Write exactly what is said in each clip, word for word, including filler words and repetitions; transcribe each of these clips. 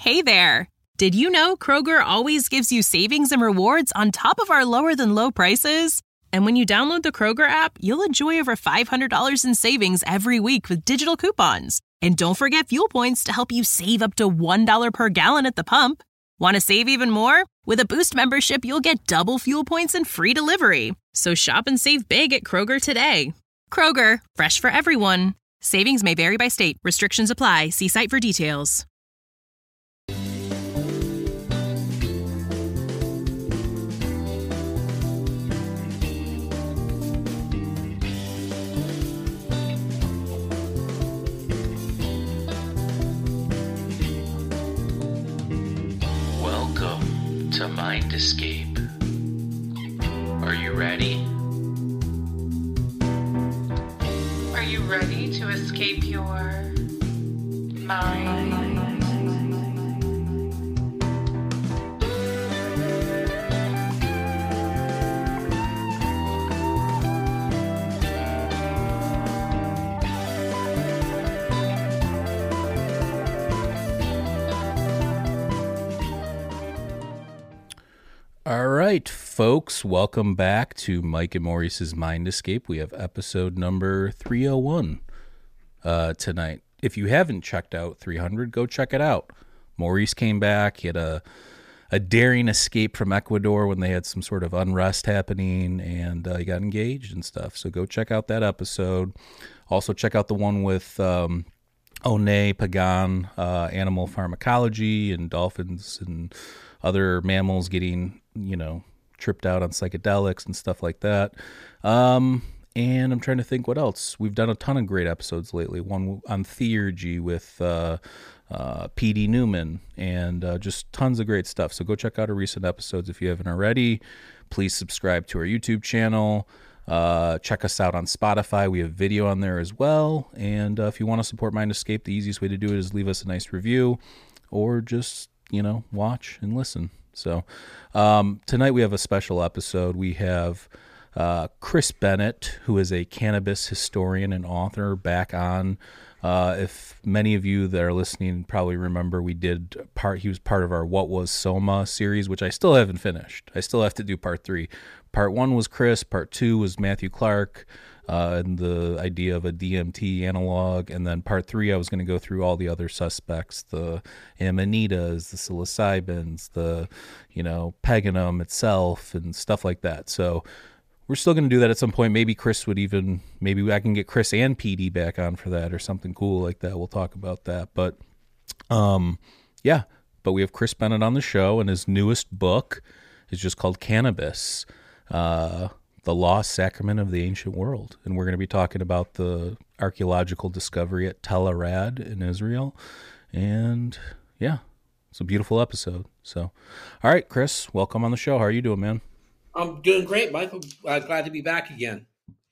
Hey there! Did you know Kroger always gives you savings and rewards on top of our lower-than-low prices? And when you download the Kroger app, you'll enjoy over five hundred dollars in savings every week with digital coupons. And don't forget fuel points to help you save up to one dollar per gallon at the pump. Want to save even more? With a Boost membership, you'll get double fuel points and free delivery. So shop and save big at Kroger today. Kroger, fresh for everyone. Savings may vary by state. Restrictions apply. See site for details. Welcome to Mind Escape. Are you ready? Are you ready to escape your mind? All right, folks, welcome back to Mike and Maurice's Mind Escape. We have episode number three oh one uh, tonight. If you haven't checked out three hundred, go check it out. Maurice came back. He had a, a daring escape from Ecuador when they had some sort of unrest happening, and uh, he got engaged and stuff. So go check out that episode. Also check out the one with um, One Pagan, uh, animal pharmacology and dolphins and other mammals getting, you know, tripped out on psychedelics and stuff like that. Um, and I'm trying to think what else. We've done a ton of great episodes lately. One on theurgy with uh, uh, P D Newman and uh, just tons of great stuff. So go check out our recent episodes if you haven't already. Please subscribe to our YouTube channel. Uh, check us out on Spotify. We have video on there as well. And uh, if you want to support Mind Escape, the easiest way to do it is leave us a nice review or just, you know, watch and listen. So um, tonight we have a special episode. We have uh, Chris Bennett, who is a cannabis historian and author, back on. Uh, if many of you that are listening probably remember, we did part. He was part of our What Was Soma series, which I still haven't finished. I still have to do part three. Part one was Chris. Part two was Matthew Clark. Uh, and the idea of a D M T analog. And then part three, I was going to go through all the other suspects, the amanitas, the psilocybins, the, you know, paganum itself and stuff like that. So we're still going to do that at some point. Maybe Chris would even, maybe I can get Chris and P D back on for that or something cool like that. We'll talk about that. But, um, yeah, but we have Chris Bennett on the show, and his newest book is just called Cannabis. Uh, The Lost Sacrament of the Ancient World. And we're going to be talking about the archaeological discovery at Tel Arad in Israel. And yeah, it's a beautiful episode. So, all right, Chris, welcome on the show. How are you doing, man? I'm doing great, Michael. Uh, glad to be back again.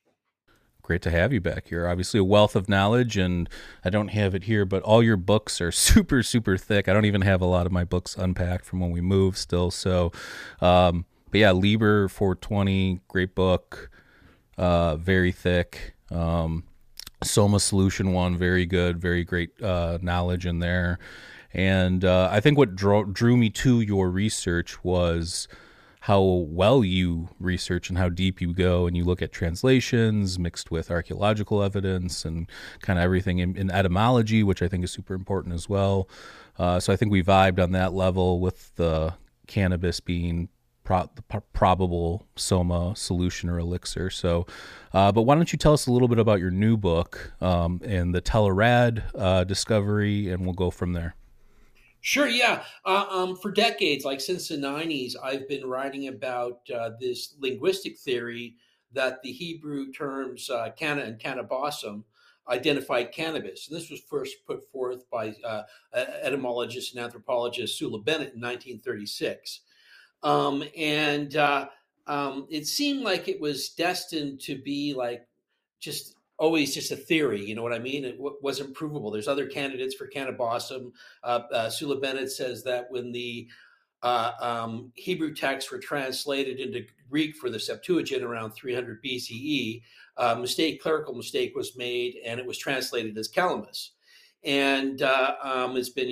Great to have you back here. Obviously a wealth of knowledge, and I don't have it here, but all your books are super, super thick. I don't even have a lot of my books unpacked from when we moved still. So, um, But yeah, Liber four twenty, great book, uh, very thick. Um, Soma Solution one, very good, very great uh, knowledge in there. And uh, I think what drew, drew me to your research was how well you research and how deep you go, and you look at translations mixed with archaeological evidence and kind of everything in, in etymology, which I think is super important as well. Uh, so I think we vibed on that level with the cannabis being Pro- the p- probable Soma solution or elixir. So, uh, but why don't you tell us a little bit about your new book um, and the Tel Arad uh, discovery, and we'll go from there. Sure, yeah. Uh, um, for decades, like since the nineties, I've been writing about uh, this linguistic theory that the Hebrew terms uh, canna and cannabosum identified cannabis. And this was first put forth by uh, etymologist and anthropologist Sula Bennett in nineteen thirty-six. Um, and uh, um, it seemed like it was destined to be like just always just a theory. You know what I mean? It w- wasn't provable. There's other candidates for cannabosum. Uh, uh, Sula Bennett says that when the uh, um, Hebrew texts were translated into Greek for the Septuagint around three hundred B C E, a mistake, clerical mistake was made, and it was translated as calamus. And uh, um, it's been, you know,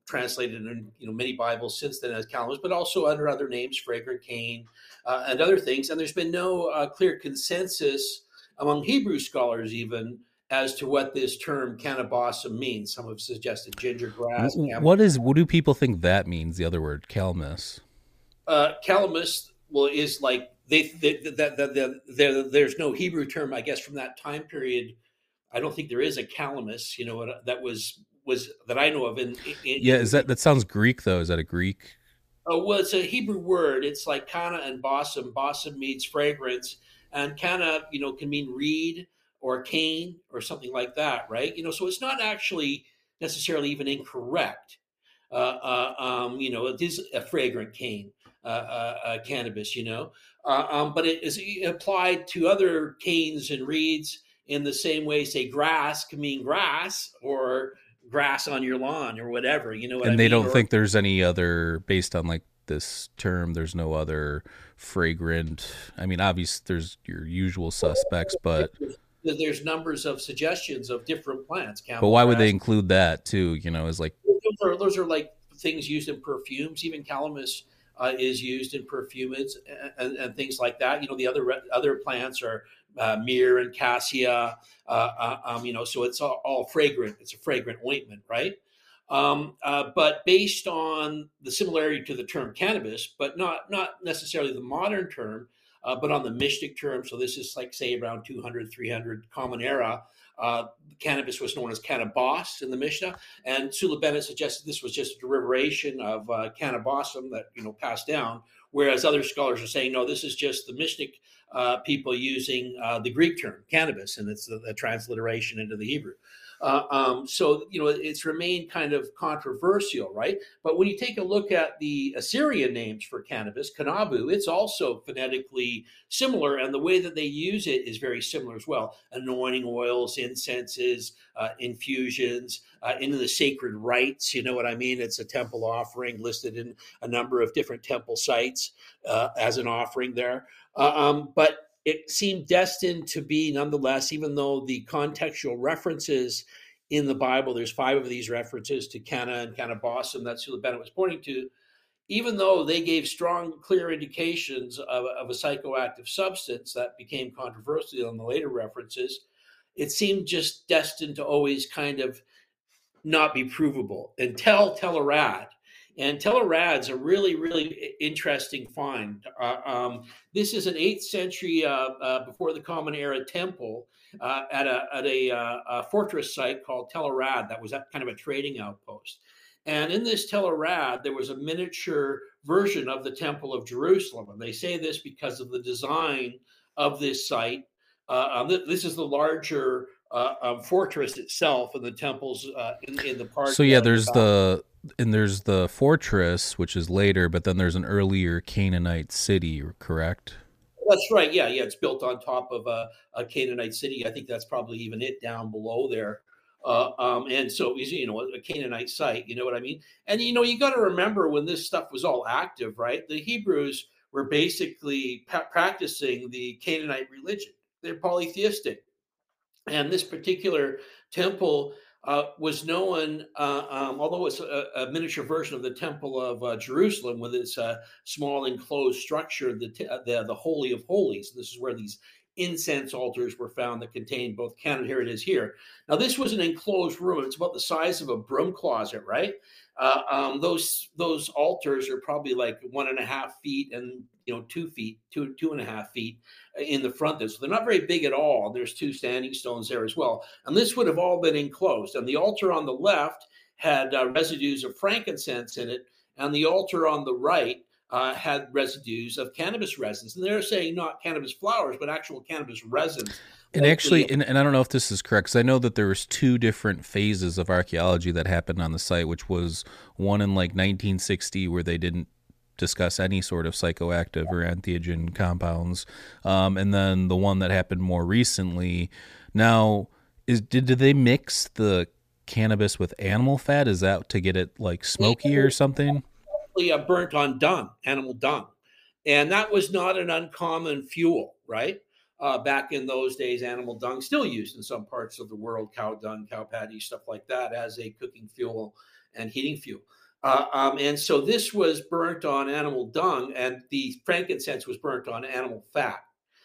translated in you know many Bibles since then as calamus, but also under other names, fragrant cane, uh, and other things. And there's been no uh, clear consensus among Hebrew scholars even as to what this term cannabosum means. Some have suggested ginger grass. What is? What do people think that means? The other word, calamus. Uh, calamus, well, is like they, they that the, the, the, there's no Hebrew term, I guess, from that time period. I don't think there is a calamus, you know, that was was that I know of. In, in yeah, is that that sounds Greek though? Is that a Greek? Oh, well, it's a Hebrew word. It's like kana and bosom. Bosom means fragrance, and kana, you know, can mean reed or cane or something like that, right? You know, so it's not actually necessarily even incorrect. Uh, uh, um, you know, it is a fragrant cane, uh, uh, uh, cannabis, you know, uh, um, but it is applied to other canes and reeds in the same way, say, grass can mean grass or grass on your lawn or whatever, you know what and I they mean? don't or, think there's any other, based on like this term, there's no other fragrant, I mean, obviously there's your usual suspects, but there's numbers of suggestions of different plants. But why would they include that too? You know, as like those are, those are like things used in perfumes. Even calamus uh, is used in perfumes and, and things like that. You know, the other other plants are uh, myrrh and cassia. Uh, uh, um, you know, so it's all, all fragrant. It's a fragrant ointment, right? Um, uh, but based on the similarity to the term cannabis, but not not necessarily the modern term. Uh, but on the Mishnah term, so this is like, say, around two hundred, three hundred Common Era, uh, cannabis was known as cannabos in the Mishnah. And Sula Bennett suggested this was just a derivation of uh, cannabosum that, you know, passed down, whereas other scholars are saying, no, this is just the Mishnah uh, people using uh, the Greek term, cannabis, and it's a, a transliteration into the Hebrew. Uh, um, so, you know, it's remained kind of controversial, right? But when you take a look at the Assyrian names for cannabis, Kanabu, it's also phonetically similar, and the way that they use it is very similar as well. Anointing oils, incenses, uh, infusions, uh, into the sacred rites, you know what I mean? It's a temple offering listed in a number of different temple sites uh, as an offering there. Uh, um, but it seemed destined to be, nonetheless, even though the contextual references in the Bible, there's five of these references to canna and cannabosum that Sula Bennett was pointing to, even though they gave strong, clear indications of, of a psychoactive substance that became controversial in the later references, it seemed just destined to always kind of not be provable until Telerad. And Telerad's a really, really interesting find. Uh, um, this is an eighth century, uh, uh, before the Common Era temple uh, at, a, at a, uh, a fortress site called Telerad that was at kind of a trading outpost. And in this Telerad, there was a miniature version of the Temple of Jerusalem. And they say this because of the design of this site. Uh, um, this is the larger uh, um, fortress itself, and the temples uh, in, in the park. So yeah, there's the and there's the fortress, which is later, but then there's an earlier Canaanite city, correct? That's right. Yeah, yeah. It's built on top of a, a Canaanite city. I think that's probably even it down below there. Uh, um, and so, you know, a Canaanite site, you know what I mean? And, you know, you got to remember when this stuff was all active, right? The Hebrews were basically pa- practicing the Canaanite religion. They're polytheistic. And this particular temple uh, was known, uh, um, although it's a, a miniature version of the Temple of uh, Jerusalem with its uh, small enclosed structure, the, t- the the Holy of Holies. This is where these incense altars were found that contained both canon. Here it is here. Now, this was an enclosed room. It's about the size of a broom closet, right? Uh, um, those those altars are probably like one and a half feet and, you know, two feet, two, two and a half feet in the front there. So they're not very big at all. There's two standing stones there as well. And this would have all been enclosed. And the altar on the left had uh, residues of frankincense in it. And the altar on the right uh, had residues of cannabis resins. And they're saying not cannabis flowers, but actual cannabis resins. And actually, and, and I don't know if this is correct, because I know that there was two different phases of archaeology that happened on the site, which was one in like nineteen sixty where they didn't discuss any sort of psychoactive or entheogen compounds, um, and then the one that happened more recently. Now, is did, did they mix the cannabis with animal fat? Is that to get it like smoky or something? Uh, burnt on dung, animal dung. And that was not an uncommon fuel, right? Uh, back in those days, animal dung still used in some parts of the world, cow dung, cow patty, stuff like that, as a cooking fuel and heating fuel. Uh, um, and so this was burnt on animal dung, and the frankincense was burnt on animal fat.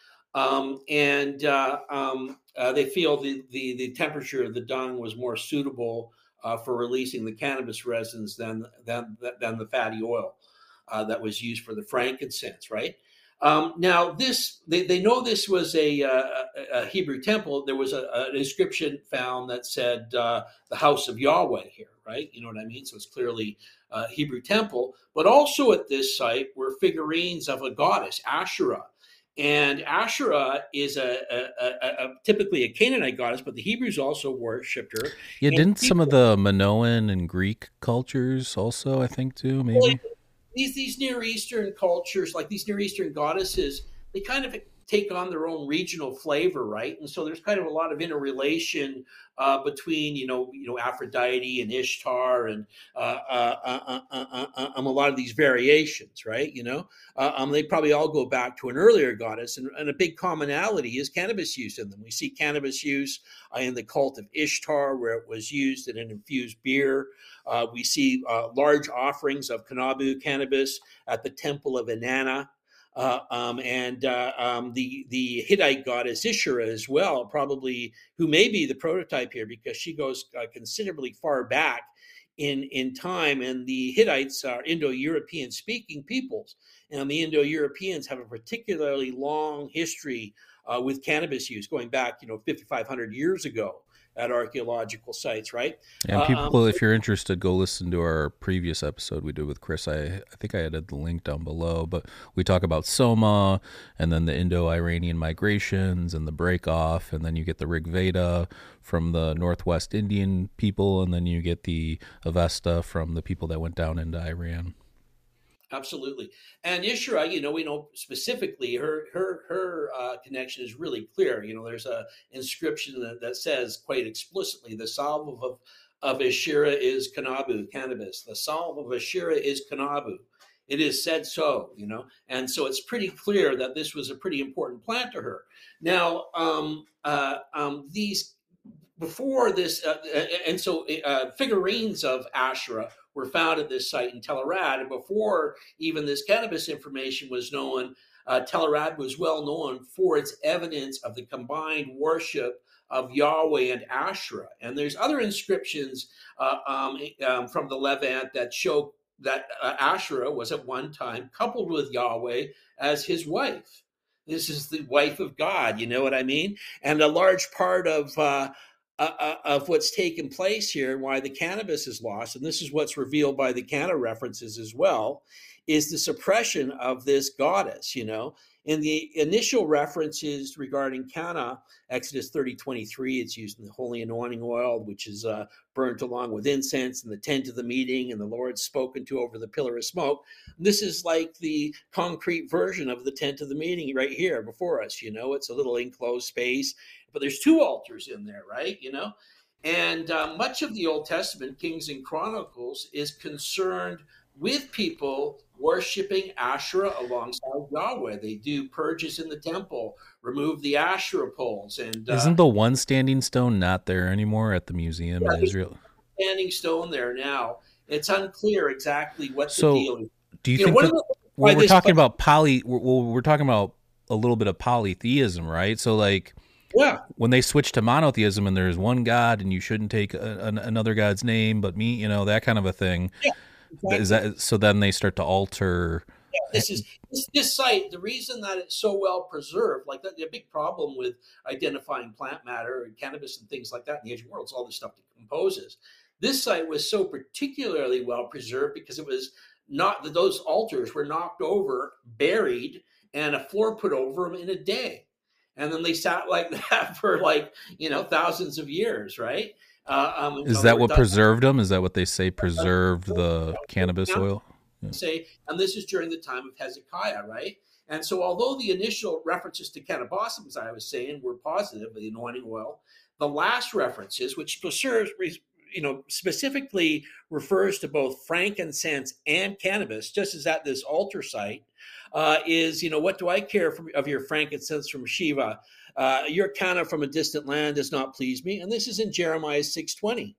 Um, and uh, um, uh, they feel the, the, the temperature of the dung was more suitable uh, for releasing the cannabis resins than, than, than the fatty oil uh, that was used for the frankincense, right? Um, now, this they, they know this was a, a, a Hebrew temple. There was a, an inscription found that said uh, the house of Yahweh here, right? You know what I mean? So it's clearly a Hebrew temple. But also at this site were figurines of a goddess, Asherah. And Asherah is a, a, a, a typically a Canaanite goddess, but the Hebrews also worshipped her. Yeah, and didn't people, some of the Minoan and Greek cultures also, I think, too, maybe? Well, these these Near Eastern cultures, like these Near Eastern goddesses, they kind of take on their own regional flavor, right? And so there's kind of a lot of interrelation uh, between, you know, you know, Aphrodite and Ishtar and uh, uh, uh, uh, uh, uh, um, a lot of these variations, right? You know, uh, um, they probably all go back to an earlier goddess, and, and a big commonality is cannabis use in them. We see cannabis use uh, in the cult of Ishtar, where it was used in an infused beer. Uh, we see uh, large offerings of Kanabu cannabis at the temple of Inanna. Uh, um, and uh, um, the the Hittite goddess Ishara as well, probably, who may be the prototype here because she goes uh, considerably far back in in time. And the Hittites are Indo-European speaking peoples, and the Indo-Europeans have a particularly long history uh, with cannabis use, going back, you know, fifty-five hundred years ago at archaeological sites, right? And people, Um, if you're interested, go listen to our previous episode we did with Chris. I, I think I added the link down below, but we talk about Soma and then the Indo-Iranian migrations and the break-off, and then you get the Rig Veda from the Northwest Indian people, and then you get the Avesta from the people that went down into Iran. Absolutely. And Ishra, you know, we know specifically her her her uh, connection is really clear. You know, there's a inscription that, that says quite explicitly, the salve of, of Ashira is Kanabu, cannabis. The salve of Ashira is Kanabu. It is said so, you know, and so it's pretty clear that this was a pretty important plant to her. Now, um, uh, um, these before this, uh, and so uh, figurines of Asherah were found at this site in Tel Arad. And before even this cannabis information was known, uh, Tel Arad was well known for its evidence of the combined worship of Yahweh and Asherah. And there's other inscriptions uh, um, um, from the Levant that show that uh, Asherah was at one time coupled with Yahweh as his wife. This is the wife of God, you know what I mean? And a large part of uh, Uh, of what's taken place here and why the cannabis is lost, and this is what's revealed by the Cana references as well, is the suppression of this goddess, you know. In the initial references regarding Cana, Exodus thirty twenty-three, it's used in the holy anointing oil, which is uh, burnt along with incense in the tent of the meeting, and the Lord spoken to over the pillar of smoke. This is like the concrete version of the tent of the meeting right here before us, you know. It's a little enclosed space, but there's two altars in there, right? You know, and uh, much of the Old Testament, Kings and Chronicles, is concerned with people worshiping Asherah alongside Yahweh. They do purges in the temple, remove the Asherah poles, and uh, isn't the one standing stone not there anymore at the museum yeah, in Israel? Standing stone there now. It's unclear exactly what so the deal is. Do you, you think know, that, when we're talking about poly, well, we're talking about a little bit of polytheism, right? So like, yeah, when they switch to monotheism and there's one God and you shouldn't take a, an, another God's name but me, you know, that kind of a thing. Yeah, exactly. Is that so? Then they start to alter. Yeah, this is this, this site. The reason that it's so well preserved, like that, the big problem with identifying plant matter and cannabis and things like that in the ancient world is all this stuff decomposes. This site was so particularly well preserved because it was not that those altars were knocked over, buried, and a floor put over them in a day. And then they sat like that for like, you know, thousands of years, right? Uh, um, Is that what done. preserved them? Is that what they say preserved the cannabis oil? Yeah. Say, and this is during the time of Hezekiah, right? And so although the initial references to cannabis, as I was saying, were positive, the anointing oil, the last references, which preserves, you know, specifically refers to both frankincense and cannabis, just as at this altar site, uh, is, you know, what do I care for, of your frankincense from Shiva? Uh, your Cana from a distant land does not please me. And this is in Jeremiah six twenty.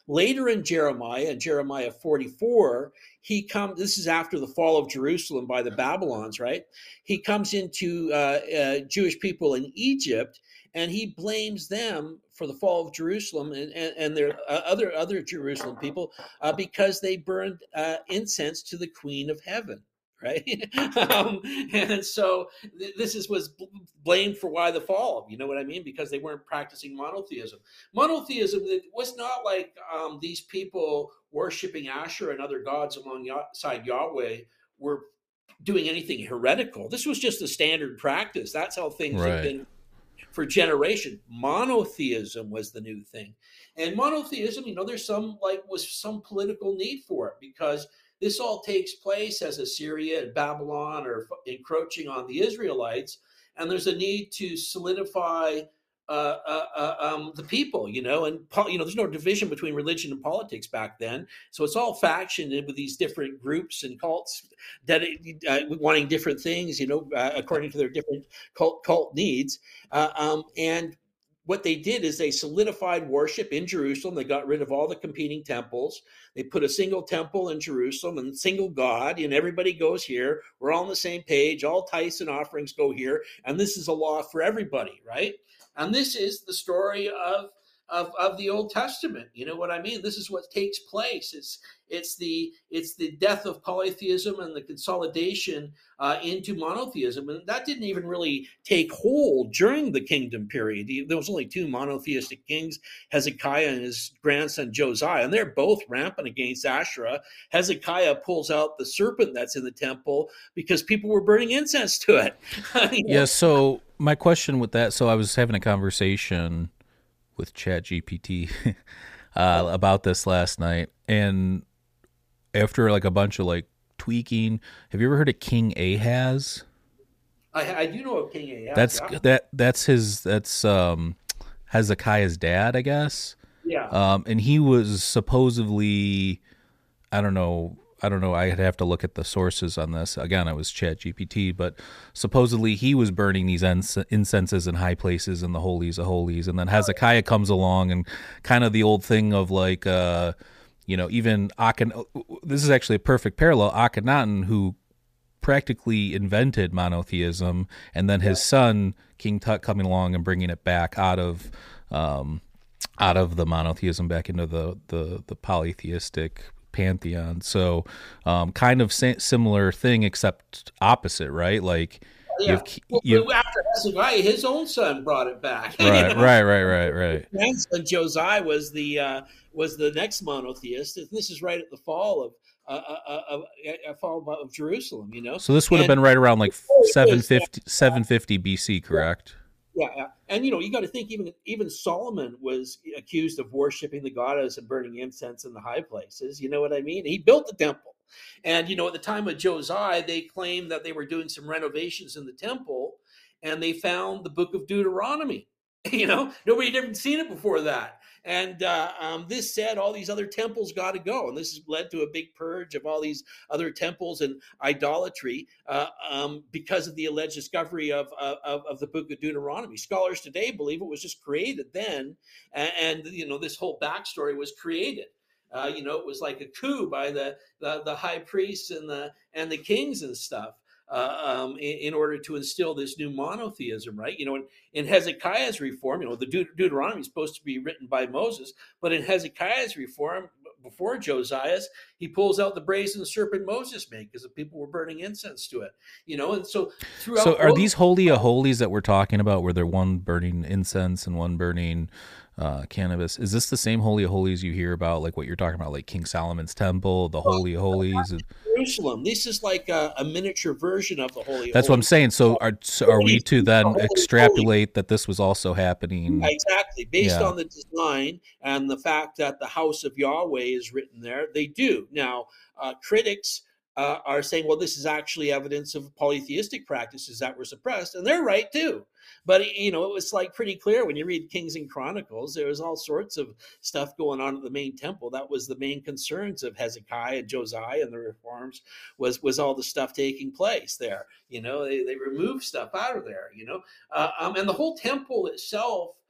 Later in Jeremiah, in Jeremiah forty-four, he comes, this is after the fall of Jerusalem by the Babylons, right? He comes into uh, uh, Jewish people in Egypt, and he blames them for the fall of Jerusalem and, and, and their uh, other, other Jerusalem people uh, because they burned uh, incense to the Queen of Heaven. Right. um, and so th- this is was bl- blamed for why the fall, you know what I mean? Because they weren't practicing monotheism. Monotheism it was not like um, these people worshiping Asherah and other gods alongside Yahweh were doing anything heretical. This was just a standard practice. That's how things Right. have been for generation. Monotheism was the new thing. And monotheism, you know, there's some like was some political need for it because this all takes place as Assyria and Babylon are encroaching on the Israelites, and there's a need to solidify uh, uh, uh, um, the people, you know, and you know, there's no division between religion and politics back then, so it's all factioned with these different groups and cults that uh, wanting different things, you know, uh, according to their different cult cult needs, uh, um, and what they did is they solidified worship in Jerusalem. They got rid of all the competing temples. They put a single temple in Jerusalem and single God, and everybody goes here. We're all on the same page. All tithes and offerings go here, and this is a law for everybody, right? And this is the story of of, of the Old Testament. You know what I mean? This is what takes place. It's it's the it's the death of polytheism and the consolidation uh, into monotheism, and that didn't even really take hold during the kingdom period. There was only two monotheistic kings, Hezekiah and his grandson Josiah, and they're both rampant against Asherah. Hezekiah pulls out the serpent that's in the temple because people were burning incense to it. You know? Yeah. So my question with that, so I was having a conversation with ChatGPT uh, about this last night, and after like a bunch of like tweaking, have you ever heard of King Ahaz? I, I do know of King Ahaz. That's yeah. that. That's his. That's um, Hezekiah's dad, I guess. Yeah. Um, and he was supposedly, I don't know. I don't know. I'd have to look at the sources on this. Again, it was ChatGPT, but supposedly he was burning these incenses in high places in the holies of holies. And then Hezekiah comes along and kind of the old thing of like, uh, you know, even Akhen. This is actually a perfect parallel. Akhenaten, who practically invented monotheism, and then his son King Tut coming along and bringing it back out of, um, out of the monotheism back into the the, the polytheistic pantheon. So um, kind of sa- similar thing, except opposite, right? Like, yeah. You've, well, you've, after Hezekiah, his own son brought it back. Right, right, right, right, right. His grandson Josiah was the uh, was the next monotheist. This is right at the fall of uh, uh, uh, uh, fall of Jerusalem. You know, so this would have and, been right around like seven fifty, seven fifty B C, correct? Yeah, yeah. And you know, you got to think even even Solomon was accused of worshiping the goddess and burning incense in the high places. You know what I mean? He built the temple, and you know, at the time of Josiah, they claimed that they were doing some renovations in the temple, and they found the book of Deuteronomy. You know, nobody had ever seen it before that. And uh, um, this said all these other temples got to go. And this has led to a big purge of all these other temples and idolatry uh, um, because of the alleged discovery of, of, of the book of Deuteronomy. Scholars today believe it was just created then. And, and you know, this whole backstory was created. Uh, you know, it was like a coup by the, the, the high priests and the, and the kings and stuff. Uh, um, in, in order to instill this new monotheism, right? You know, in, in Hezekiah's reform, you know, the Deut- Deuteronomy is supposed to be written by Moses, but in Hezekiah's reform, before Josiah's, he pulls out the brazen serpent Moses made because the people were burning incense to it, you know, and so throughout. So are these holy of holies that we're talking about, where they're one burning incense and one burning uh, cannabis? Is this the same holy of holies you hear about, like what you're talking about, like King Solomon's temple, the holy of holies? Jerusalem. This is like a, a miniature version of the holy. That's holy. what I'm saying. So are so are we to then extrapolate that this was also happening? Exactly, based Yeah. on the design and the fact that the house of Yahweh is written there. They do now. Uh, critics uh, are saying, well, this is actually evidence of polytheistic practices that were suppressed, and they're right too. But you know, it was like pretty clear when you read Kings and Chronicles. There was all sorts of stuff going on at the main temple. That was the main concerns of Hezekiah and Josiah and the reforms. Was was all the stuff taking place there? You know, they they removed stuff out of there. You know, uh, um, and the whole temple itself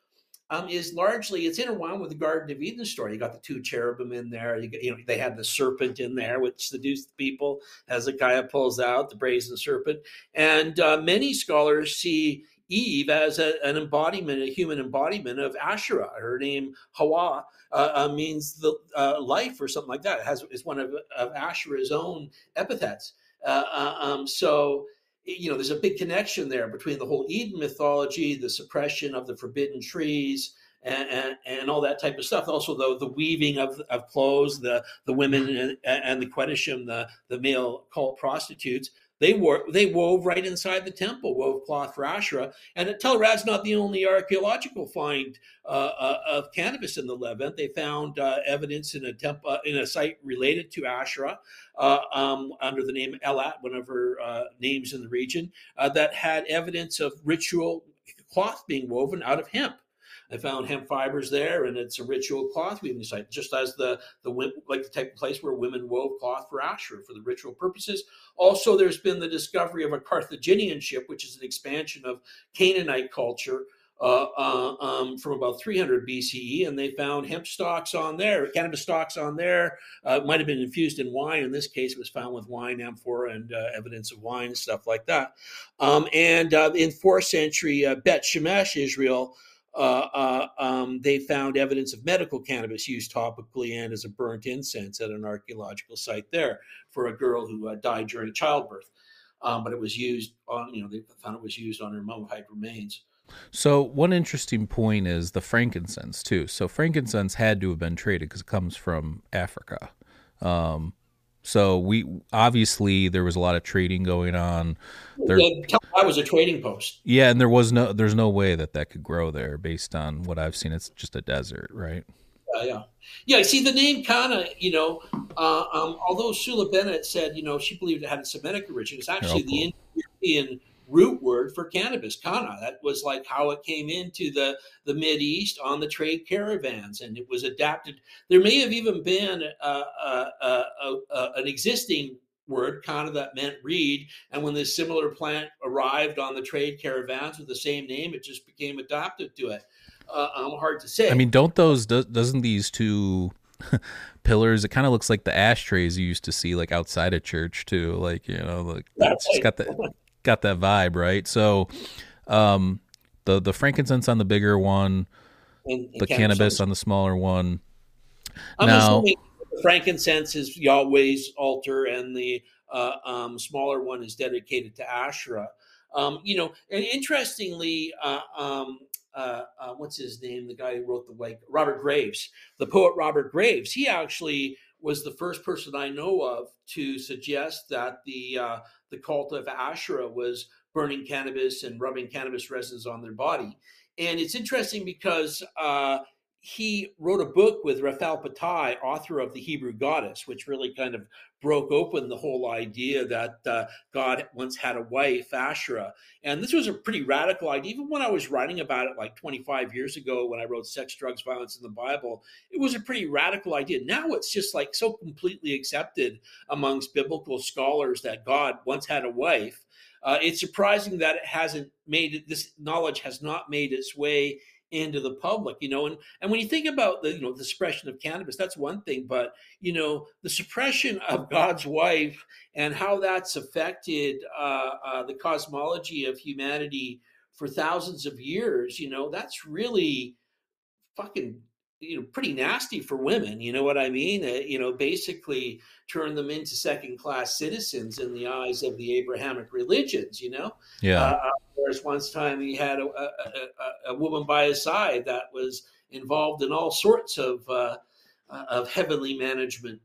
um, is largely, it's interwound with the Garden of Eden story. You got the two cherubim in there. You, got, you know, they had the serpent in there, which seduced the people. Hezekiah pulls out the brazen serpent. And uh, many scholars see Eve as a, an embodiment, a human embodiment of Asherah. Her name, Hawa, uh, uh, means the uh, life or something like that. It has, is one of, of Asherah's own epithets. Uh, uh, um, so, you know, there's a big connection there between the whole Eden mythology, the suppression of the forbidden trees, and, and, and all that type of stuff. Also, the, the weaving of, of clothes, the, the women and, and the Quedishim, the, the male cult prostitutes. They wore, they wove right inside the temple, wove cloth for Asherah. And Tel Rad's not the only archaeological find uh, uh, of cannabis in the Levant. They found uh, evidence in a temple, uh, in a site related to Asherah, uh, um, under the name Elat, one of her uh, names in the region, uh, that had evidence of ritual cloth being woven out of hemp. I found hemp fibers there, and it's a ritual cloth weaving site, just as the the like the type of place where women wove cloth for Asherah for the ritual purposes. Also, there's been the discovery of a Carthaginian ship, which is an expansion of Canaanite culture uh, uh, um, from about three hundred B C E, and they found hemp stalks on there, cannabis stalks on there. Uh, it might have been infused in wine. In this case, it was found with wine amphora and uh, evidence of wine, stuff like that. Um, and uh, in fourth century uh, Bet Shemesh, Israel, Uh, uh, um, they found evidence of medical cannabis used topically and as a burnt incense at an archaeological site there for a girl who uh, died during childbirth. Um, but it was used on, you know, they found it was used on her mummified remains. So one interesting point is the frankincense too. So frankincense had to have been traded because it comes from Africa. Um, So we obviously there was a lot of trading going on. There, yeah, I was a trading post. Yeah, and there was no, there's no way that that could grow there based on what I've seen. It's just a desert, right? Uh, yeah, yeah. See, the name Cana, you know, uh, um, although Sula Bennett said, you know, she believed it had a Semitic origin, it's actually the Indo-European root word for cannabis, Cana. That was like how it came into the the Mideast on the trade caravans, and it was adapted. There may have even been uh, uh, uh, uh, uh, an existing word, Cana, that meant reed, and when this similar plant arrived on the trade caravans with the same name, it just became adapted to it. Uh, um, hard to say. I mean, don't those do, doesn't these two pillars? It kind of looks like the ashtrays you used to see like outside of church too. Like, you know, like it's just got that got that vibe, right? So, um, the the frankincense on the bigger one, and, and the cannabis on the smaller one. I'm now, assuming the frankincense is Yahweh's altar, and the uh, um, smaller one is dedicated to Asherah. Um, you know, and interestingly, uh, um, uh, uh, what's his name? The guy who wrote the White, Robert Graves, the poet Robert Graves. He actually was the first person I know of to suggest that the uh, the cult of Asherah was burning cannabis and rubbing cannabis resins on their body. And it's interesting because uh, he wrote a book with Raphael Patai, author of The Hebrew Goddess, which really kind of broke open the whole idea that uh, God once had a wife, Asherah. And this was a pretty radical idea. Even when I was writing about it like twenty-five years ago, when I wrote Sex, Drugs, Violence in the Bible, it was a pretty radical idea. Now it's just like so completely accepted amongst biblical scholars that God once had a wife. Uh, it's surprising that it hasn't made it, this knowledge has not made its way into the public, you know, and, and when you think about the, you know, the suppression of cannabis, that's one thing, but, you know, the suppression of God's wife and how that's affected uh, uh, the cosmology of humanity for thousands of years, you know, that's really fucking, you know, pretty nasty for women. You know what I mean? Uh, you know, basically turn them into second class citizens in the eyes of the Abrahamic religions, you know? Yeah. Uh, whereas once time he had a, a, a, a woman by his side that was involved in all sorts of, uh, of heavenly management.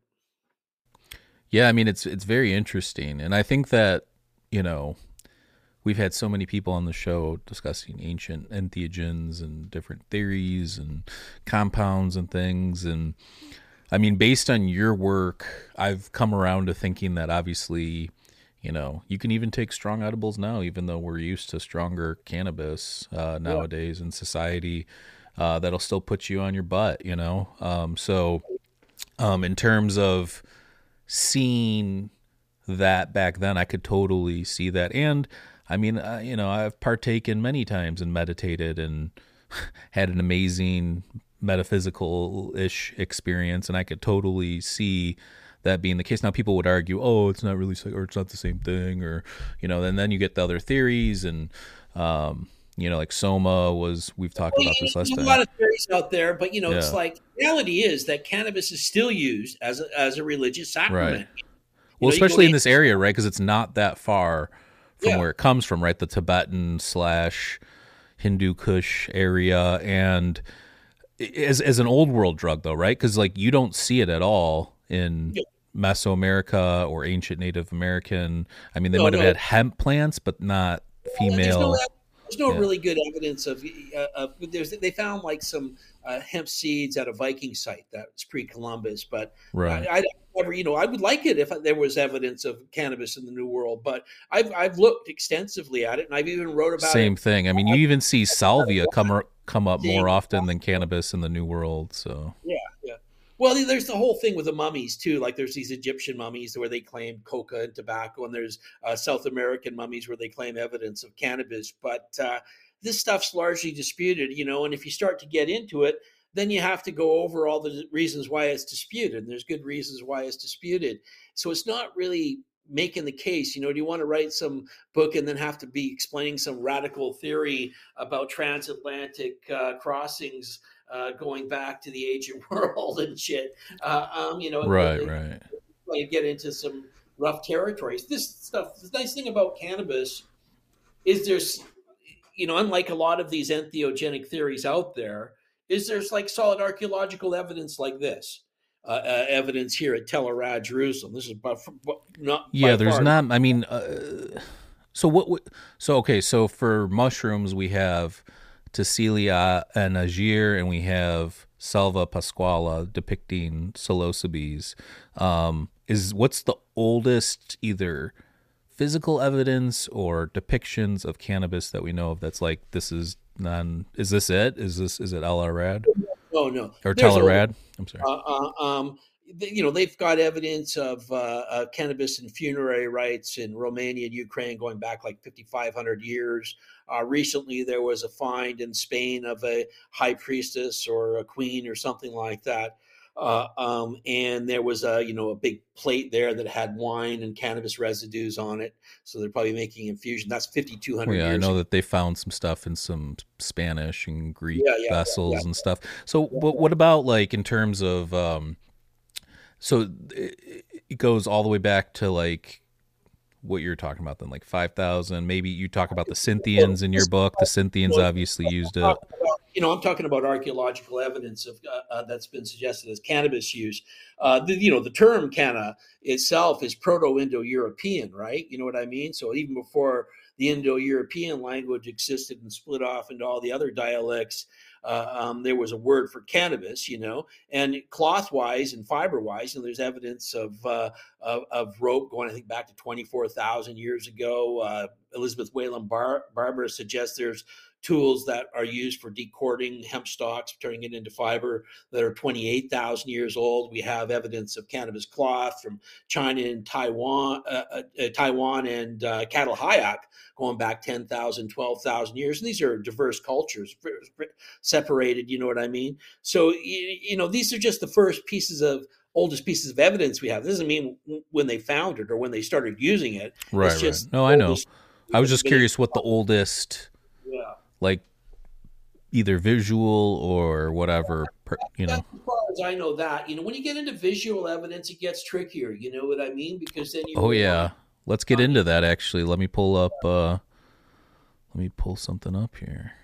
Yeah. I mean, it's, it's very interesting. And I think that, you know, we've had so many people on the show discussing ancient entheogens and different theories and compounds and things. And I mean, based on your work, I've come around to thinking that obviously, you know, you can even take strong edibles now, even though we're used to stronger cannabis uh, nowadays yeah. in society, uh, that'll still put you on your butt, you know? Um, so um, in terms of seeing that back then, I could totally see that. And I mean, uh, you know, I've partaken many times and meditated and had an amazing metaphysical-ish experience, and I could totally see that being the case. Now, people would argue, oh, it's not really, or it's not the same thing, or, you know, and then you get the other theories, and, um, you know, like Soma was, we've talked Well, about this last there's time. a lot of theories out there, but, you know, it's Yeah. like, reality is that cannabis is still used as a, as a religious sacrament. Right. You Well, know, you go especially in to- this area, right? Because it's not that far from Yeah. where it comes from, right? The Tibetan slash Hindu Kush area, and as as an old world drug, though, right? Because like you don't see it at all in Yeah. Mesoamerica or ancient Native American. I mean, they No, might have no. had hemp plants, but not Well, there's no, female. there's no yeah. really good evidence of, uh, of there's, they found like some uh, hemp seeds at a Viking site that's pre-Columbus, but Right. I, I never, you know, I would like it if there was evidence of cannabis in the New World, but I've, I've looked extensively at it, and I've even wrote about Same it. thing. I mean, you even see salvia come ar- come up more Seeing- often than cannabis in the New World. So Yeah, yeah. Well, there's the whole thing with the mummies too. Like there's these Egyptian mummies where they claim coca and tobacco, and there's uh, South American mummies where they claim evidence of cannabis. But uh, this stuff's largely disputed, you know. And if you start to get into it, then you have to go over all the reasons why it's disputed. And there's good reasons why it's disputed. So it's not really making the case. You know, do you want to write some book and then have to be explaining some radical theory about transatlantic uh, crossings? Uh, going back to the ancient world and shit, uh, um, you know, right, it, right. you get into some rough territories. This stuff, the nice thing about cannabis is there's, you know, unlike a lot of these entheogenic theories out there, is there's like solid archaeological evidence like this. Uh, uh, evidence here at Tel Arad, Jerusalem. This is by, not Yeah, by there's far- not. I mean, uh, so what? what- So okay, so for mushrooms, we have Tecilia and Agir, and we have Selva Pasquala depicting psilocybes. Um, is what's the oldest either physical evidence or depictions of cannabis that we know of? That's like this is non. Is this it? Is this is it El Arad Oh no, or There's Tel a- Arad? I'm sorry. Uh, uh, um, th- you know, they've got evidence of uh, uh, cannabis and funerary rites in Romania and Ukraine going back like fifty-five hundred years. Uh, recently, there was a find in Spain of a high priestess or a queen or something like that. Uh, um, and there was a, you know, a big plate there that had wine and cannabis residues on it. So they're probably making infusion. That's fifty-two hundred Well, yeah, I years know ago. that they found some stuff in some Spanish and Greek Yeah, yeah, yeah, vessels yeah. and stuff. So, but what about like in terms of, um, so it, it goes all the way back to like what you're talking about then, like five thousand, maybe you talk about the Scythians in your book. The Scythians obviously used it. You know, I'm talking about archaeological evidence of uh, uh, that's been suggested as cannabis use. Uh, the, you know, the term "canna" itself is Proto-Indo-European, right? You know what I mean? So even before the Indo-European language existed and split off into all the other dialects, uh, um, there was a word for cannabis. You know, and cloth-wise and fiber-wise, you know, there's evidence of uh, of, of rope going, I think, back to twenty-four thousand years ago. Uh, Elizabeth Whalen Bar- Barber suggests there's tools that are used for decording hemp stalks, turning it into fiber, that are twenty-eight thousand years old. We have evidence of cannabis cloth from China and Taiwan, uh, uh, Taiwan and uh, cattle hayak going back ten thousand, twelve thousand years. And these are diverse cultures, separated, you know what I mean? So, you, you know, these are just the first pieces of, oldest pieces of evidence we have. This doesn't mean when they found it or when they started using it. Right, It's right. just No, I know. oldest- I was just curious what the oldest, Yeah. like either visual or whatever, per, you know. That's as far as I know that. You know, when you get into visual evidence, it gets trickier. You know what I mean? Because then you. Oh yeah, let's get into that. Actually, let me pull up. Uh, let me pull something up here.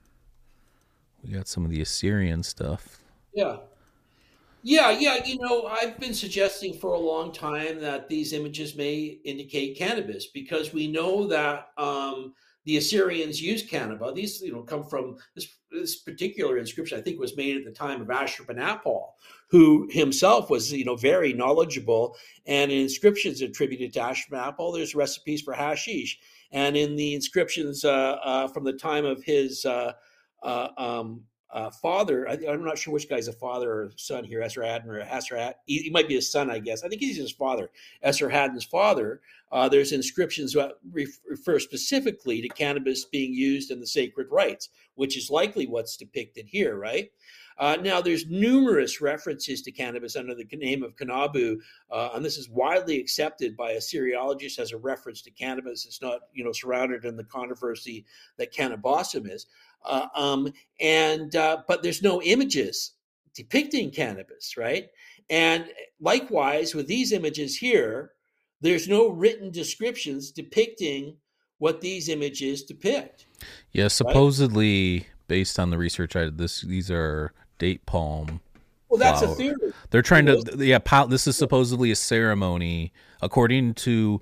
We got some of the Assyrian stuff. Yeah. Yeah, yeah. You know, I've been suggesting for a long time that these images may indicate cannabis because we know that um, the Assyrians used cannabis. These, you know, come from this, this particular inscription. I think was made at the time of Ashurbanipal, who himself was, you know, very knowledgeable. And in inscriptions attributed to Ashurbanipal, there's recipes for hashish. And in the inscriptions uh, uh, from the time of his uh, uh, um, uh, father. I, I'm not sure which guy's a father or son here, Esarhaddon or Esarhaddon. He, he might be his son, I guess. I think he's his father, Esarhaddon's father. Uh, there's inscriptions that refer specifically to cannabis being used in the sacred rites, which is likely what's depicted here, right? Uh, now, there's numerous references to cannabis under the name of Kanabu, uh, and this is widely accepted by Assyriologists as a reference to cannabis. It's not, you know, surrounded in the controversy that cannabosum is. Uh, um, and uh, but there's no images depicting cannabis, right? And likewise, with these images here, there's no written descriptions depicting what these images depict. Yeah, supposedly, right? Based on the research I did, this these are date palm. Well, that's flower. a theory. They're trying to, yeah. This is supposedly a ceremony, according to,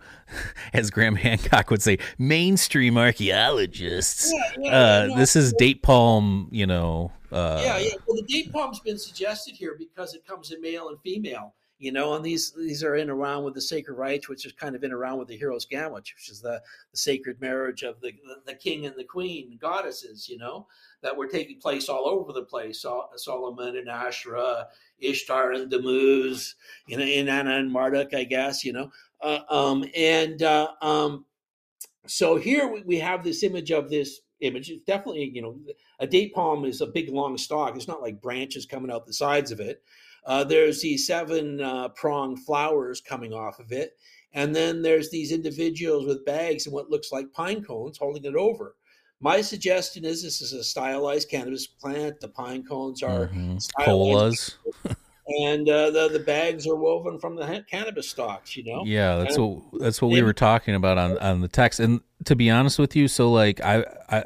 as Graham Hancock would say, mainstream archaeologists. Yeah, yeah, uh, no, this is date palm, you know. Uh, yeah, yeah. Well, the date palm's been suggested here because it comes in male and female. You know, and these these are in around with the sacred rites, which is kind of in around with the Heroes Gamut, which is the, the sacred marriage of the, the the king and the queen, goddesses, you know, that were taking place all over the place. Sol- Solomon and Asherah, Ishtar and Tammuz, you know, Inanna and Marduk, I guess, you know. Uh, um, and uh, um, so here we, we have this image of this image. It's definitely, you know, a date palm is a big, long stalk. It's not like branches coming out the sides of it. Uh, there's these seven uh, pronged flowers coming off of it. And then there's these individuals with bags and what looks like pine cones holding it over. My suggestion is this is a stylized cannabis plant. The pine cones are mm-hmm. stylized. Colas. And uh, the, the bags are woven from the cannabis stalks, you know? Yeah, that's and, what that's what we were talking about on, on the text. And to be honest with you, so like I... I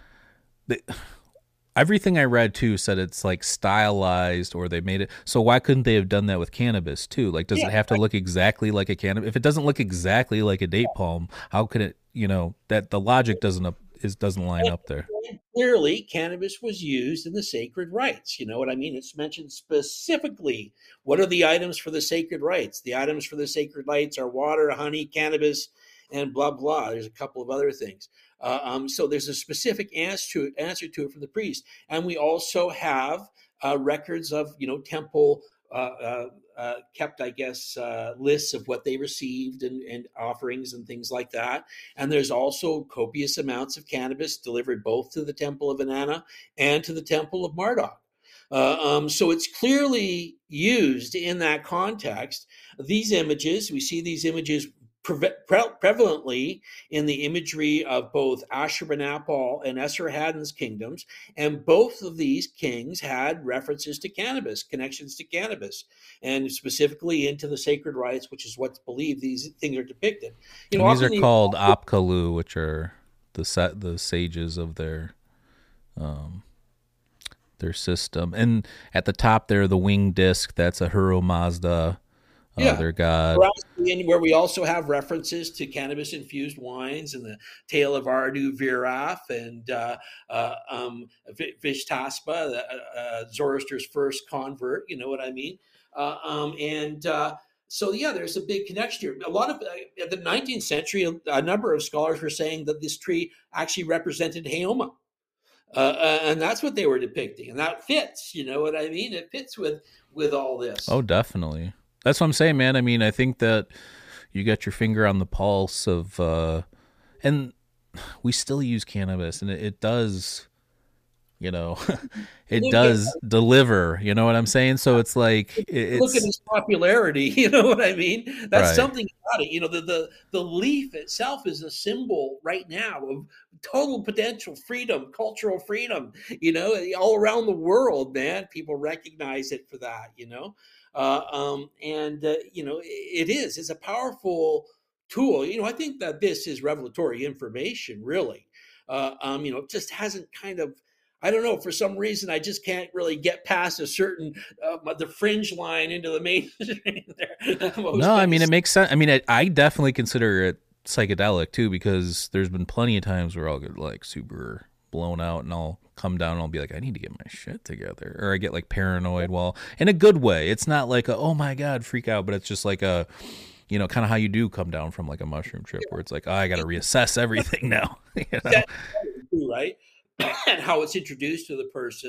the, Everything I read too said it's like stylized or they made it. So why couldn't they have done that with cannabis too? Like, does yeah, it have to look exactly like a cannabis? If it doesn't look exactly like a date palm, how could it? You know, that the logic doesn't up is doesn't line up there. Clearly, cannabis was used in the sacred rites. You know what I mean? It's mentioned specifically. What are the items for the sacred rites? The items for the sacred rites are water, honey, cannabis, and blah blah. There's a couple of other things. Uh, um, so there's a specific answer to it, answer to it from the priest, and we also have uh, records of you know temple uh, uh, uh, kept, I guess, uh, lists of what they received and, and offerings and things like that. And there's also copious amounts of cannabis delivered both to the temple of Inanna and to the temple of Marduk. Uh, um, so it's clearly used in that context. These images, we see these images Pre- pre- prevalently in the imagery of both Ashurbanipal and Esarhaddon's kingdoms, and both of these kings had references to cannabis, connections to cannabis, and specifically into the sacred rites, which is what's believed these things are depicted. You know, these are called Apkallu, which are the sa- the sages of their um, their system, and at the top there, the winged disc, that's Ahura Mazda. Yeah, their god. Where we also have references to cannabis-infused wines and the tale of Ardu Viraf and uh, uh, um, Vishtaspa, uh, uh, Zoroaster's first convert. You know what I mean? Uh, um, and uh, so, yeah, there's a big connection here. A lot of uh, the nineteenth century, a, a number of scholars were saying that this tree actually represented Haoma. Uh, uh, and that's what they were depicting, and that fits. You know what I mean? It fits with with all this. Oh, definitely. That's what I'm saying, man. I mean, I think that you got your finger on the pulse of, uh, and we still use cannabis, and it, it does, you know, it does deliver. You know what I'm saying? So it's like, it, it's, look at its popularity. You know what I mean? That's right. Something about it. You know, the, the the leaf itself is a symbol right now of total potential freedom, cultural freedom. You know, all around the world, man, people recognize it for that. You know. Uh, um, and, uh, you know, it is, it's a powerful tool. You know, I think that this is revelatory information, really. Uh, um, you know, it just hasn't kind of, I don't know, for some reason, I just can't really get past a certain, uh, the fringe line into the mainstream there. No, I mean, it makes sense. I mean, I, I definitely consider it psychedelic too, because there's been plenty of times where I'll get like super blown out and I'll come down and I'll be like, I need to get my shit together, or I get like paranoid. Well, in a good way. It's not like a, oh my god, freak out, but it's just like a, you know, kind of how you do come down from like a mushroom trip, where it's like, oh, I got to reassess everything now. You know? That's right. And how it's introduced to the person,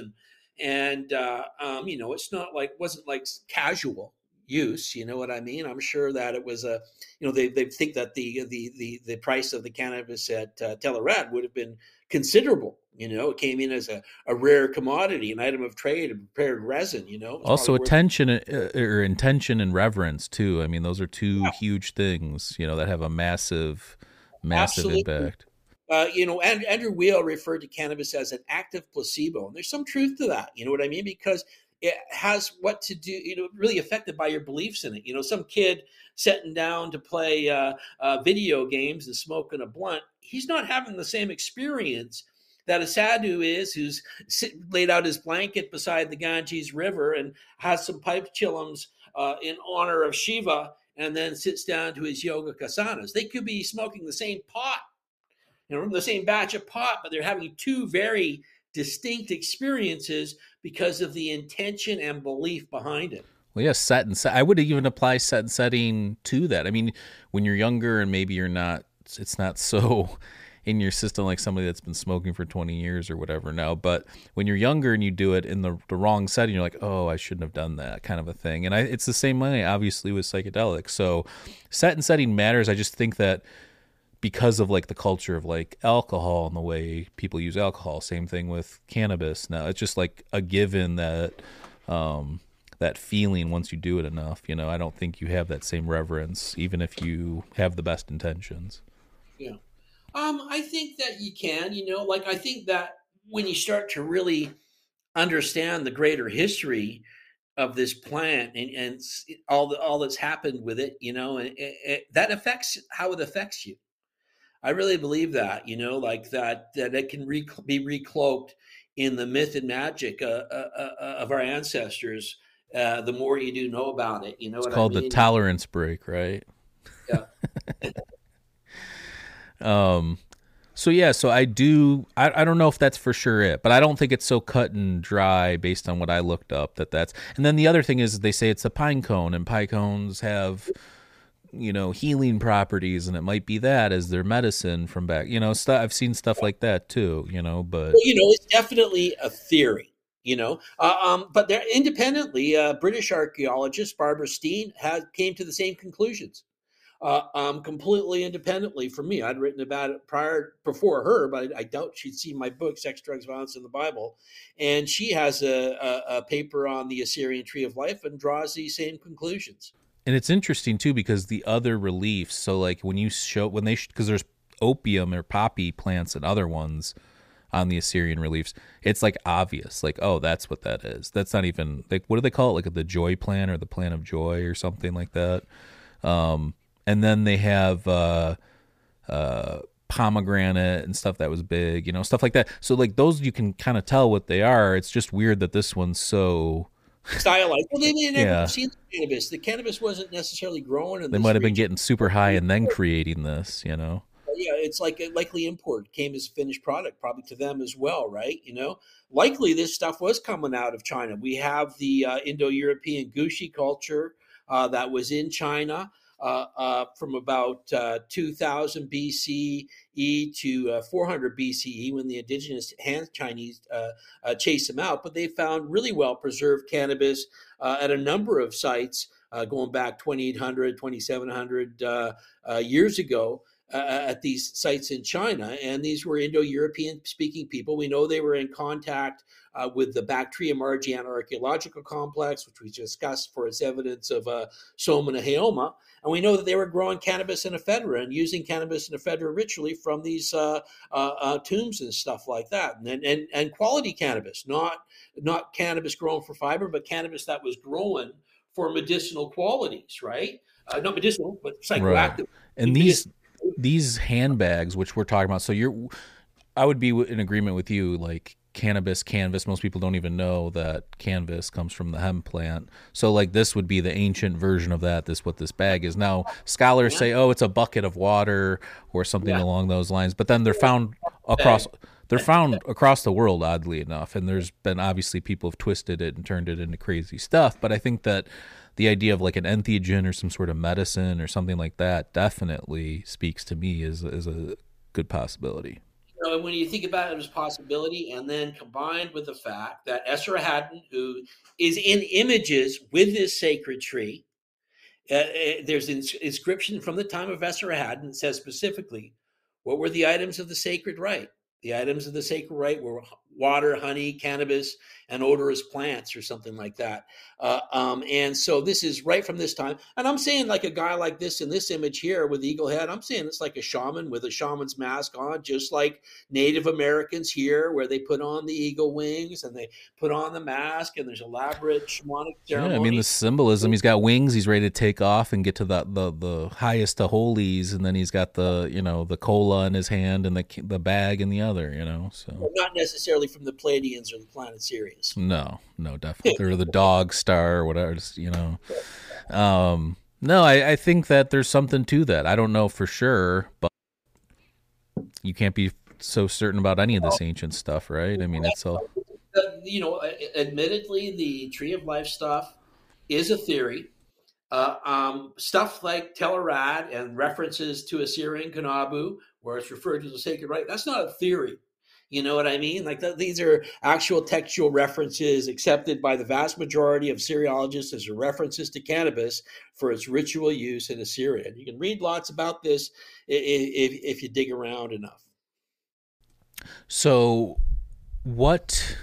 And uh, um, you know, it's not like wasn't like casual use. You know what I mean? I'm sure that it was a, you know, they they think that the the the the price of the cannabis at uh, Telluride would have been considerable. You know, it came in as a, a rare commodity, an item of trade, a prepared resin. You know, also attention uh, or intention and reverence too. I mean, those are two yeah. huge things. You know, that have a massive, massive Absolutely. impact. Uh, you know, and Andrew Weil referred to cannabis as an active placebo, and there's some truth to that. You know what I mean? Because it has what to do, you know, really affected by your beliefs in it. You know, some kid sitting down to play uh, uh, video games and smoking a blunt, he's not having the same experience that a sadhu is, who's sit, laid out his blanket beside the Ganges River and has some pipe chillums uh, in honor of Shiva, and then sits down to his yoga asanas. They could be smoking the same pot, you know, from the same batch of pot, but they're having two very distinct experiences because of the intention and belief behind it. Well, yeah, set and set. I would even apply set and setting to that. I mean, when you're younger and maybe you're not, it's not so in your system like somebody that's been smoking for twenty years or whatever now. But when you're younger and you do it in the, the wrong setting, you're like, oh, I shouldn't have done that, kind of a thing. And I, it's the same way, obviously, with psychedelics. So set and setting matters. I just think that because of like the culture of like alcohol and the way people use alcohol, same thing with cannabis now. It's just like a given that um, that feeling once you do it enough, you know, I don't think you have that same reverence, even if you have the best intentions. Yeah. Um, I think that you can, you know, like I think that when you start to really understand the greater history of this plant and, and all the, all that's happened with it, you know, it, it, that affects how it affects you. I really believe that, you know, like that, that it can re- be recloaked in the myth and magic uh, uh, uh, of our ancestors. Uh, the more you do know about it, you know, it's what called I mean? The tolerance break, right? Yeah. um, so yeah, so I do, I, I don't know if that's for sure it, but I don't think it's so cut and dry based on what I looked up that that's, and then the other thing is they say it's a pine cone, and pine cones have, you know, healing properties, and it might be that as their medicine from back, you know, stuff. I've seen stuff like that too, you know, but well, you know, it's definitely a theory, you know, uh, um, but they're independently, uh, British archaeologist Barbara Steen has came to the same conclusions, uh, um, completely independently from me. I'd written about it prior before her, but I, I doubt she'd seen my book, Sex, Drugs, Violence in the Bible. And she has a, a, a paper on the Assyrian Tree of Life and draws these same conclusions. And it's interesting too because the other reliefs. So like when you show when they because there's opium or poppy plants and other ones on the Assyrian reliefs, it's like obvious, like oh that's what that is. That's not even like what do they call it, like the joy plant or the plant of joy or something like that. Um, and then they have uh, uh, pomegranate and stuff that was big, you know, stuff like that. So like those you can kind of tell what they are. It's just weird that this one's so stylized. Well, they may never yeah. seen the cannabis. The cannabis wasn't necessarily growing in They this might have been region. getting super high and then creating this, you know. Yeah, it's like a likely import, came as a finished product, probably to them as well, right? You know, likely this stuff was coming out of China. We have the uh, Indo-European Gushi culture uh, that was in China uh, uh, from about uh, two thousand B C E to uh, four hundred B C E when the indigenous Han Chinese uh, uh, chased them out. But they found really well preserved cannabis uh, at a number of sites uh, going back twenty-eight hundred, twenty-seven hundred uh, uh, years ago. Uh, at these sites in China, and these were Indo-European speaking people. We know they were in contact uh, with the Bactria Margiana archaeological complex, which we discussed for its evidence of uh, Soma and Haoma, and we know that they were growing cannabis in ephedra and using cannabis in ephedra ritually from these uh, uh, uh, tombs and stuff like that, and, and and quality cannabis, not not cannabis grown for fiber, but cannabis that was grown for medicinal qualities, right? Uh, not medicinal, but psychoactive. Right. And these. These handbags, which we're talking about, so you're, I would be in agreement with you, like cannabis, canvas. Most people don't even know that canvas comes from the hemp plant. So like this would be the ancient version of that. This what this bag is. Now scholars say, oh, it's a bucket of water or something yeah. along those lines. But then they're found across, they're found across the world, oddly enough. And there's been obviously people have twisted it and turned it into crazy stuff. But I think that the idea of like an entheogen or some sort of medicine or something like that definitely speaks to me as, as a good possibility. You know, and when you think about it as a possibility, and then combined with the fact that Esarhaddon, who is in images with this sacred tree, uh, uh, there's an inscription from the time of Esarhaddon that says specifically, what were the items of the sacred rite? The items of the sacred rite were water, honey, cannabis, and odorous plants, or something like that. Uh, um, and so this is right from this time. And I'm saying, like, a guy like this in this image here with the eagle head, I'm saying it's like a shaman with a shaman's mask on, just like Native Americans here, where they put on the eagle wings and they put on the mask, and there's elaborate shamanic ceremonies. Yeah, I mean, the symbolism, he's got wings, he's ready to take off and get to the the, the highest of holies, and then he's got the, you know, the cola in his hand and the the bag in the other, you know. So well, not necessarily from the Pleiadians or the planet Sirius. No, no, definitely. Or the dog star or whatever, you know. Um, no, I, I think that there's something to that. I don't know for sure, but you can't be so certain about any of this ancient stuff, right? I mean, it's all... You know, admittedly, the Tree of Life stuff is a theory. Uh, um, stuff like Tellerad and references to Assyrian Kanabu, where it's referred to as a sacred rite, that's not a theory. You know what I mean? Like th- these are actual textual references accepted by the vast majority of Syriologists as references to cannabis for its ritual use in Assyria. And you can read lots about this if, if, if you dig around enough. So what,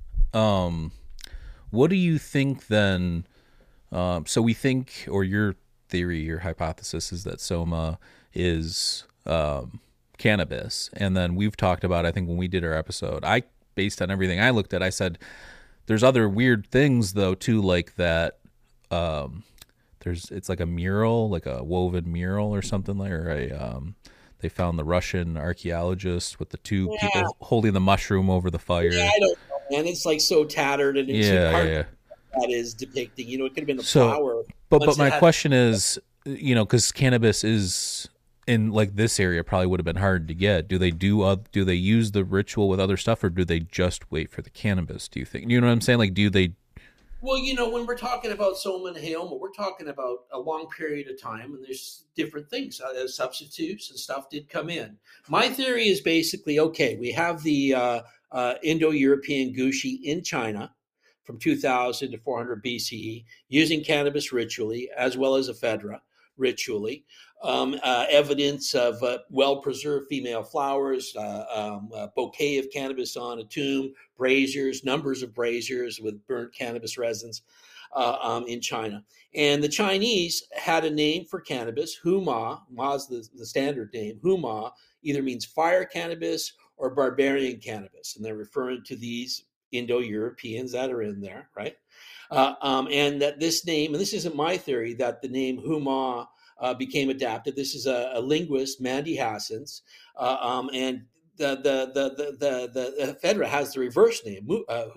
um, what do you think then? Um, so we think, or your theory, your hypothesis is that Soma is, um, cannabis. And then we've talked about, I think when we did our episode, I, based on everything I looked at, I said, there's other weird things though, too, like that, um, there's, it's like a mural, like a woven mural or something like, or a, um, they found the Russian archaeologist with the two yeah. people holding the mushroom over the fire. Yeah, I don't know, man. It's like so tattered, and it's yeah, hard yeah, yeah. that is depicting, you know, it could have been a so, flower. But, but my had- question is, you know, cause cannabis is, in like this area probably would have been hard to get. Do they do uh, do they use the ritual with other stuff, or do they just wait for the cannabis? Do you think? You know what I'm saying? Like, do they? Well, you know, when we're talking about Soma and Haoma, we're talking about a long period of time, and there's different things. Uh, substitutes and stuff did come in. My theory is basically, okay, we have the uh, uh, Indo-European Gushi in China from two thousand to four hundred B C E using cannabis ritually, as well as ephedra ritually. Um, uh, evidence of uh, well-preserved female flowers, uh, um, a bouquet of cannabis on a tomb, braziers, numbers of braziers with burnt cannabis resins uh, um, in China. And the Chinese had a name for cannabis, Huma. Ma is the, the standard name. Huma either means fire cannabis or barbarian cannabis. And they're referring to these Indo-Europeans that are in there, right? Uh, um, and that this name, and this isn't my theory, that the name Huma Uh, became adapted. This is a, a linguist, Mandy Hassans, uh, um, and the the the the the, the ephedra has the reverse name, uh,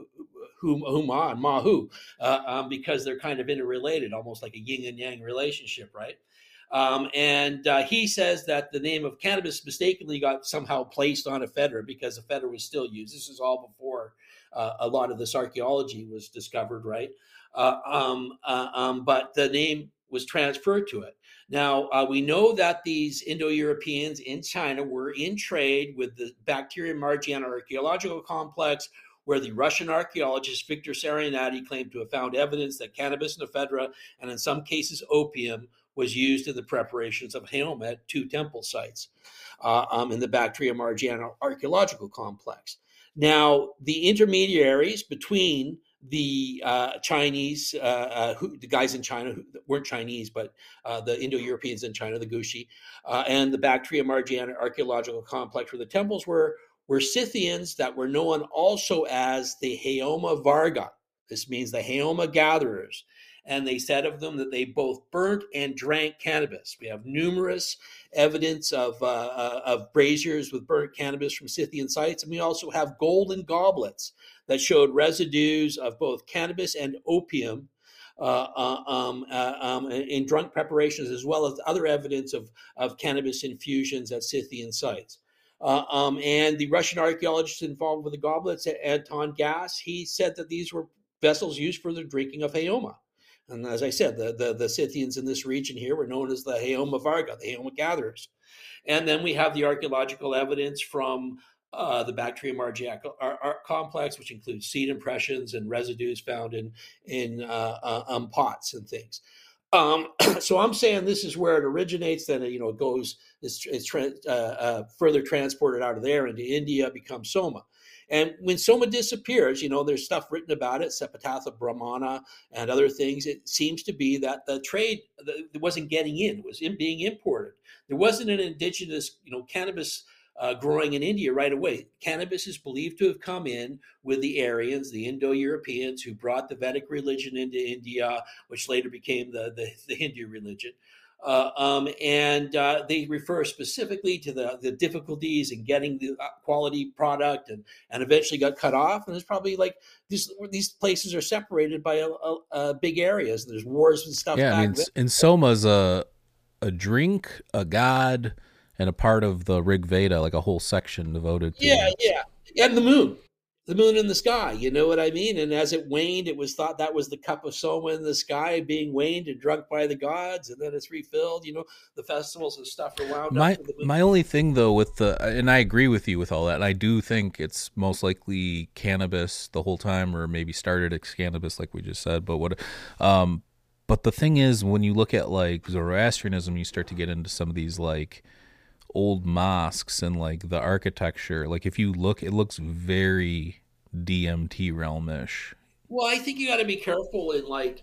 Huma and Mahu, uh, um, because they're kind of interrelated, almost like a yin and yang relationship, right? Um, and uh, he says that the name of cannabis mistakenly got somehow placed on ephedra because ephedra was still used. This is all before uh, a lot of this archaeology was discovered, right? Uh, um, uh, um, but the name was transferred to it. Now, uh, we know that these Indo-Europeans in China were in trade with the Bactrian Margiana archaeological complex, where the Russian archaeologist Victor Sarianati claimed to have found evidence that cannabis and ephedra, and in some cases opium, was used in the preparations of Haoma at two temple sites uh, um, in the Bactria Margiana archaeological complex. Now, the intermediaries between the uh, Chinese, uh, uh, who, the guys in China who weren't Chinese, but uh, the Indo-Europeans in China, the Gushi, uh, and the Bactria Margiana archaeological complex where the temples were, were Scythians that were known also as the Haoma Varga. This means the Haoma gatherers. And they said of them that they both burnt and drank cannabis. We have numerous evidence of, uh, uh, of braziers with burnt cannabis from Scythian sites. And we also have golden goblets that showed residues of both cannabis and opium uh, uh, um, uh, um, in drunk preparations, as well as other evidence of, of cannabis infusions at Scythian sites. Uh, um, and the Russian archaeologist involved with the goblets, Anton Gass, he said that these were vessels used for the drinking of Haoma. And as I said, the, the, the Scythians in this region here were known as the Haoma Varga, the Haoma gatherers. And then we have the archaeological evidence from uh, the Bactria margiaca ar- ar- complex, which includes seed impressions and residues found in in uh, uh, um, pots and things. Um, so I'm saying this is where it originates. Then you know it goes, it's, it's tra- uh, uh, further transported out of there into India, becomes soma. And when soma disappears, you know there's stuff written about it, Sepatatha Brahmana and other things. It seems to be that the trade it wasn't getting in; it was in being imported. There wasn't an indigenous, you know, cannabis uh, growing in India right away. Cannabis is believed to have come in with the Aryans, the Indo-Europeans, who brought the Vedic religion into India, which later became the, the, the Hindu religion. Uh, um, and uh, they refer specifically to the, the difficulties in getting the quality product, and, and eventually got cut off. And it's probably like these these places are separated by a, a, a big areas. And there's wars and stuff. Yeah, back I mean, then. and soma's a a drink, a god, and a part of the Rig Veda, like a whole section devoted to Yeah, it. yeah. And the moon. The moon in the sky, you know what I mean? And as it waned, it was thought that was the cup of soma in the sky being waned and drunk by the gods, and then it's refilled. You know, the festivals and stuff are wound My up. The my only thing though with the, and I agree with you with all that, and I do think it's most likely cannabis the whole time, or maybe started as cannabis like we just said. But what, um, but the thing is, when you look at like Zoroastrianism, you start to get into some of these like old mosques and like the architecture. Like if you look, it looks very D M T realmish. Well, I think you got to be careful in like,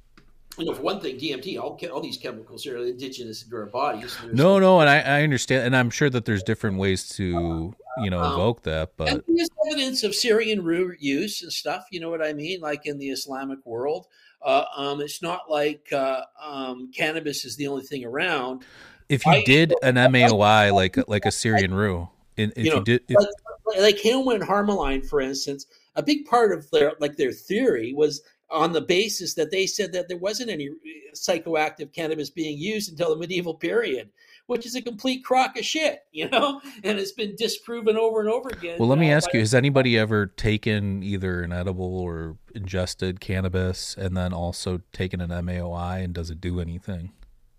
you know, for one thing, D M T, all, all these chemicals are indigenous into our bodies. No, no, and I, I understand, and I'm sure that there's different ways to, you know, evoke um, that, but and there's evidence of Syrian root use and stuff. You know what I mean? Like in the Islamic world, uh, um, it's not like uh, um, cannabis is the only thing around. If you I, did an M A O I like like a Syrian rue, if you, know, you did, if, like, like Hillman and Harmeline, for instance, a big part of their like their theory was on the basis that they said that there wasn't any psychoactive cannabis being used until the medieval period, which is a complete crock of shit, you know, and it's been disproven over and over again. Well, let me ask you: has anybody ever taken either an edible or ingested cannabis, and then also taken an M A O I, and does it do anything?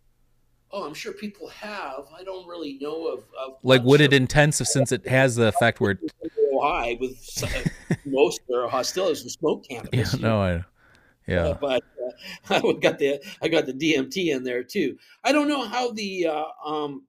Oh, I'm sure people have. I don't really know of. of like, would it intensive since it has the effect where it... high with uh, most of their hostilities to smoke cannabis. Yeah, no, I, yeah. Uh, but uh, I got the I got the D M T in there too. I don't know how the uh, um,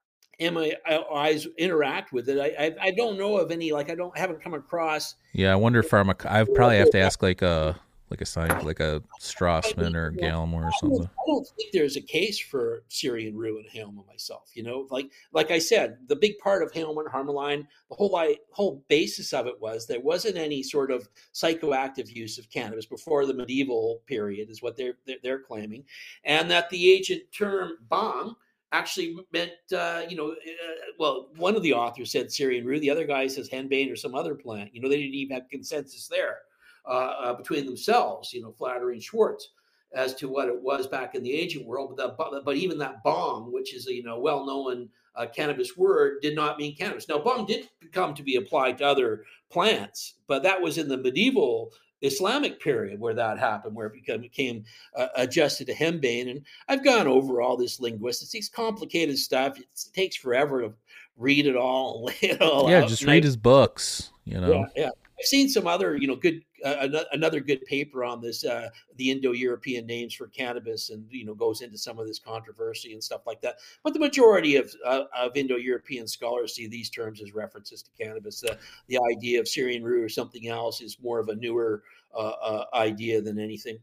M A O Is interact with it. I, I I don't know of any. Like I don't haven't come across. Yeah, I wonder if I'm a. I probably have to ask like a. Like a science, like a Strassman or Gallimore or something. I don't think there's a case for Syrian rue and Haleman myself. You know, like like I said, the big part of Haleman, Harmeline, the whole I, whole basis of it was there wasn't any sort of psychoactive use of cannabis before the medieval period, is what they're they're, they're claiming, and that the ancient term bong actually meant, uh, you know, uh, well, one of the authors said Syrian rue, the other guy says henbane or some other plant. You know, they didn't even have consensus there. Uh, uh, between themselves, you know, Flattery and Schwartz, as to what it was back in the ancient world. But, that, but even that bong, which is a you know well-known uh, cannabis word, did not mean cannabis. Now, bong did come to be applied to other plants, but that was in the medieval Islamic period where that happened, where it became, became uh, adjusted to henbane. And I've gone over all this linguistics, it's complicated stuff. It's, it takes forever to read it all and lay it all yeah, out. Yeah, just and read I, his books, you know. Yeah, yeah. I've seen some other, you know, good, uh, another good paper on this, uh, the Indo-European names for cannabis, and, you know, goes into some of this controversy and stuff like that. But the majority of uh, of Indo-European scholars see these terms as references to cannabis. The, the idea of Syrian rue or something else is more of a newer uh, uh, idea than anything.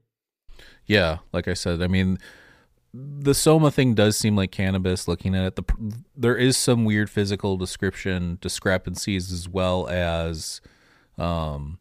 Yeah, like I said, I mean, the soma thing does seem like cannabis. Looking at it, the there is some weird physical description discrepancies, as well as, um,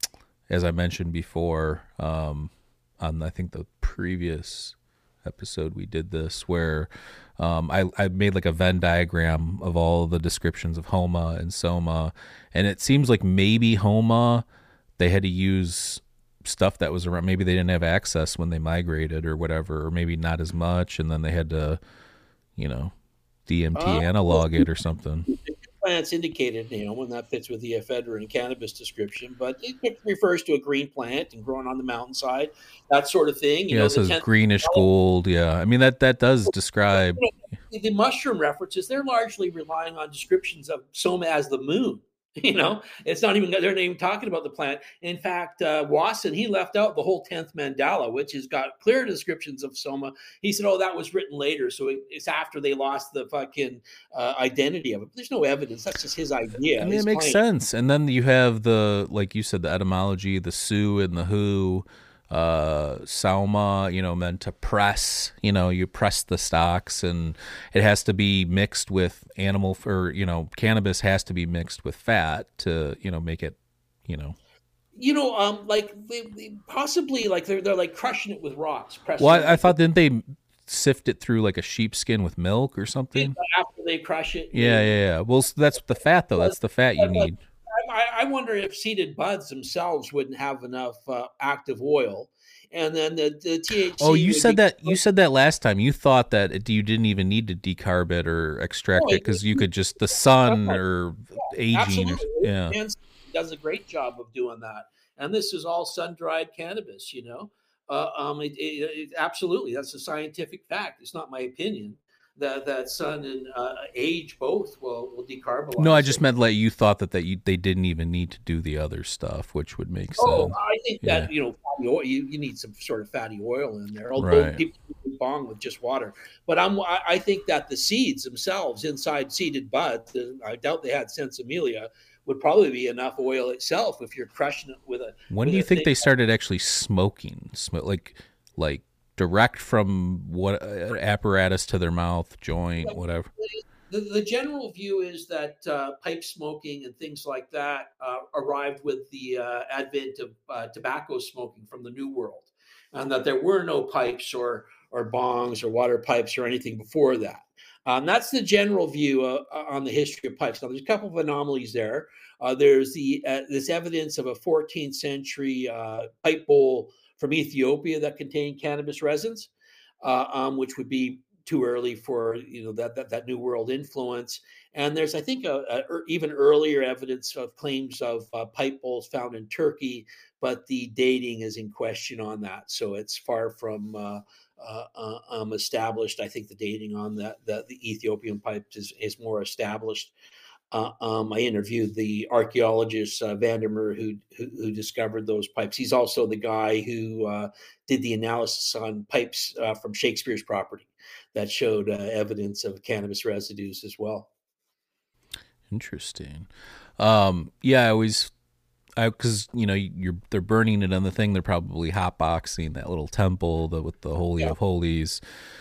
as I mentioned before, um, on I think the previous episode we did this, where um, I I made like a Venn diagram of all the descriptions of homa and soma, and it seems like maybe homa they had to use stuff that was around. Maybe they didn't have access when they migrated or whatever, or maybe not as much, and then they had to, you know, D M T uh, analog well, it or something. Plants indicated, you know, when that fits with the ephedrine cannabis description, but it refers to a green plant and growing on the mountainside, that sort of thing. You yeah, know, it says ten- greenish gold. Yeah, I mean that that does describe the mushroom references. They're largely relying on descriptions of soma as the moon. You know, it's not even, they're not even talking about the plant. In fact, uh, Wasson, he left out the whole tenth mandala, which has got clear descriptions of Soma. He said, oh, that was written later. So it, it's after they lost the fucking uh, identity of it. But there's no evidence. That's just his idea. I mean, it makes claim. sense. And then you have the, like you said, the etymology, the Sioux and the Who, uh, Sauma, you know, meant to press, you know, you press the stalks, and it has to be mixed with animal, or, you know, cannabis has to be mixed with fat to, you know, make it, you know. You know, um, like they, they possibly like they're, they're like crushing it with rocks. Well, I, I thought, didn't they sift it through like a sheepskin with milk or something? After they crush it. Yeah, yeah, yeah. Well, so that's the fat, though. That's the fat you need. I, I wonder if seeded buds themselves wouldn't have enough uh, active oil, and then the, the T H C. Oh, you said be- that. You said that last time. You thought that it, you didn't even need to decarb it or extract oh, it because you could just the sun or yeah, aging. Or, yeah, and does a great job of doing that. And this is all sun dried cannabis. You know, uh, um, it, it, it, absolutely, that's a scientific fact. It's not my opinion. That that sun and uh, age both will will decarbonize. No, I just meant like you thought that that you, they didn't even need to do the other stuff, which would make sense. Oh, I think yeah. that you know, fatty oil, you, you need some sort of fatty oil in there. Although right. people do bong with just water, but I'm I, I think that the seeds themselves inside seeded buds, I doubt they had Sensimilia, would probably be enough oil itself if you're crushing it with a. When with do you a think thing. they started actually smoking? Sm- like like. direct from what uh, apparatus to their mouth, joint, whatever? The, the general view is that uh, pipe smoking and things like that uh, arrived with the uh, advent of uh, tobacco smoking from the New World, and that there were no pipes or or bongs or water pipes or anything before that. Um, that's the general view uh, on the history of pipes. Now, there's a couple of anomalies there. Uh, there's the uh, this evidence of a fourteenth century uh, pipe bowl from Ethiopia that contained cannabis resins, uh, um, which would be too early for you know that that, that New World influence. And there's, I think, a, a, even earlier evidence of claims of uh, pipe bowls found in Turkey, but the dating is in question on that. So it's far from uh, uh, uh, um, established. I think the dating on that the, the Ethiopian pipes is, is more established. Uh, um, I interviewed the archaeologist uh, Vandermeer who, who who discovered those pipes. He's also the guy who uh, did the analysis on pipes uh, from Shakespeare's property that showed uh, evidence of cannabis residues as well. Interesting. Um, yeah, I always, I because you know you're they're burning it on the thing. They're probably hotboxing that little temple the, with the holy yeah. of holies,